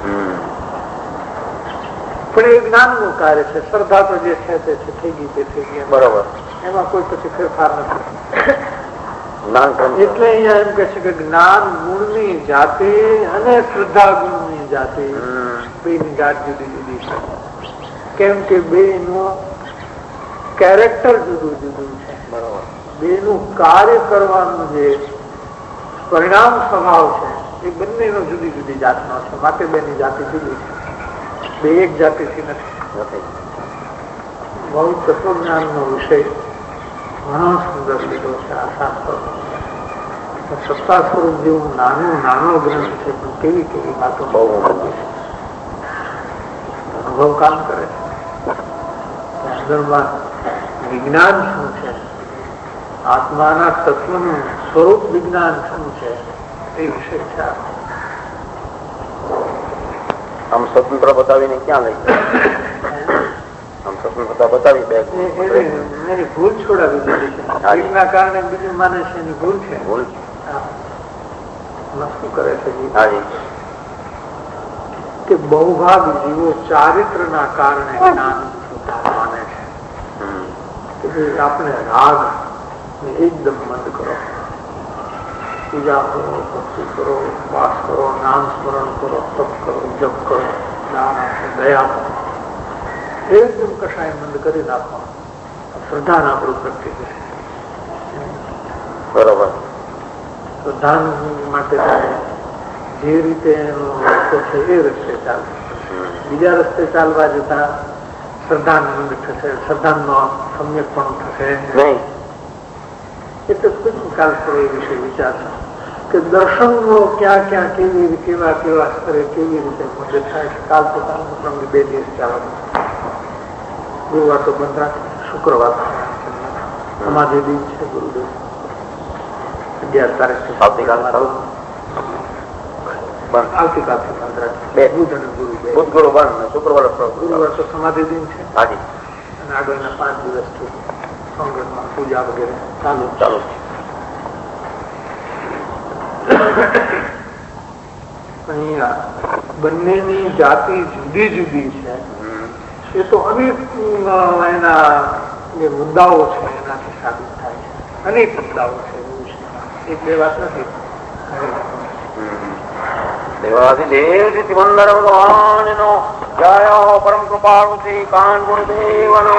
પણ એ જ્ઞાનનું કાર્ય છે. શ્રદ્ધા તો જે છે તે થઈ ગઈ તે થઈ ગઈ બરોબર, એમાં કોઈ પછી ફેરફાર નથી. એટલે અહીંયા એમ કે છે કે જ્ઞાન ગુણની જાતિ અને શ્રદ્ધા ગુણની જાતિ બેની જાત જુદી જુદી છે. કેમ કે બે નું કેરેક્ટર જુદું જુદું છે. બરોબર, બે નું કાર્ય કરવાનું જે પરિણામ સ્વભાવ છે એ બંનેનો જુદી જુદી જાતનો છે. માટે બેની જાતિ જુદી છે, બે એક જાતિથી નથી. બહુ તત્વજ્ઞાન નો વિષય ઘણો સુંદર લીધો છે આ શાસ્ત્ર. સત્તા સ્વરૂપ જેવું નાનું નાનો ગ્રંથ છે પણ કેવી કેવી વાતો બહુ અનુભવ કામ કરે છે. અંદરમાં વિજ્ઞાન શું છે, આત્માના તત્વનું સ્વરૂપ વિજ્ઞાન શું છે એ વિષય છે. આમ સ્વતંત્ર બતાવીને ક્યાં લઈ આમ સ્વતંત્રતા બતાવી બે એની ભૂલ છોડાવી દીધી છે. જીવના કારણે બીજું માને છે એની ભૂલ છે. ભૂલ શું કરે છે કે બહુભાગ જીવો ચારિત્રના કારણે જ્ઞાન માને છે કે આપણે રાગ એકદમ બંધ કરો, પૂજા કરો, ભક્તિ કરો, વાસ કરો, નામ સ્મરણ કરો, તપ કરો, જપ કરો, જ્ઞાન આપો, દયા આપો, એકદમ કશાય બંધ કરી નાખો. શ્રદ્ધાન આપણું પ્રત્યે છે. બરોબર, શ્રદ્ધાન માટે જે રીતે એનો રસ્તો છે એ રસ્તે ચાલે. બીજા રસ્તે ચાલવા જતા શ્રદ્ધાન બંધ થશે, શ્રદ્ધાનો સમ્યક પણ થશે નહીં. એટલે કુછ કાલ પર એ વિશે વિચારશો કે દર્શનનો ક્યાં ક્યાં કેવી કેવા કેવા સ્તરે કેવી રીતે મુદ્દે થાય છે. કાલ તો કાલ પ્રમાણે બે દિવસ ચાલવાનું. ગુરુવાર તો બંધ રાખે, શુક્રવાર સમાધિ દિન છે ગુરુદેવ અગિયાર તારીખ આવતીકાલ આવતીકાલથી બંધ રાખે. બે બુધ અને ગુરુ બુધ ગુરુ બંધ, શુક્રવાર ગુરુવાર તો સમાધિ દિન છે. હાજી, અને આગળના પાંચ દિવસથી સંગતમાં પૂજા વગેરે ચાલુ ચાલુ. અહીંયા બંનેની જાતિ જુદી જુદી છે. એ તો અનેક એના જે મુદ્દાઓ છે એનાથી સાબિત થાય છે. અનેક મુદ્દાઓ છે એક બે વાત નથી. દેવાધિદેવ ભગવાન નો જય પરમ કૃપાળુ શ્રી કાન ગુરુદેવ નો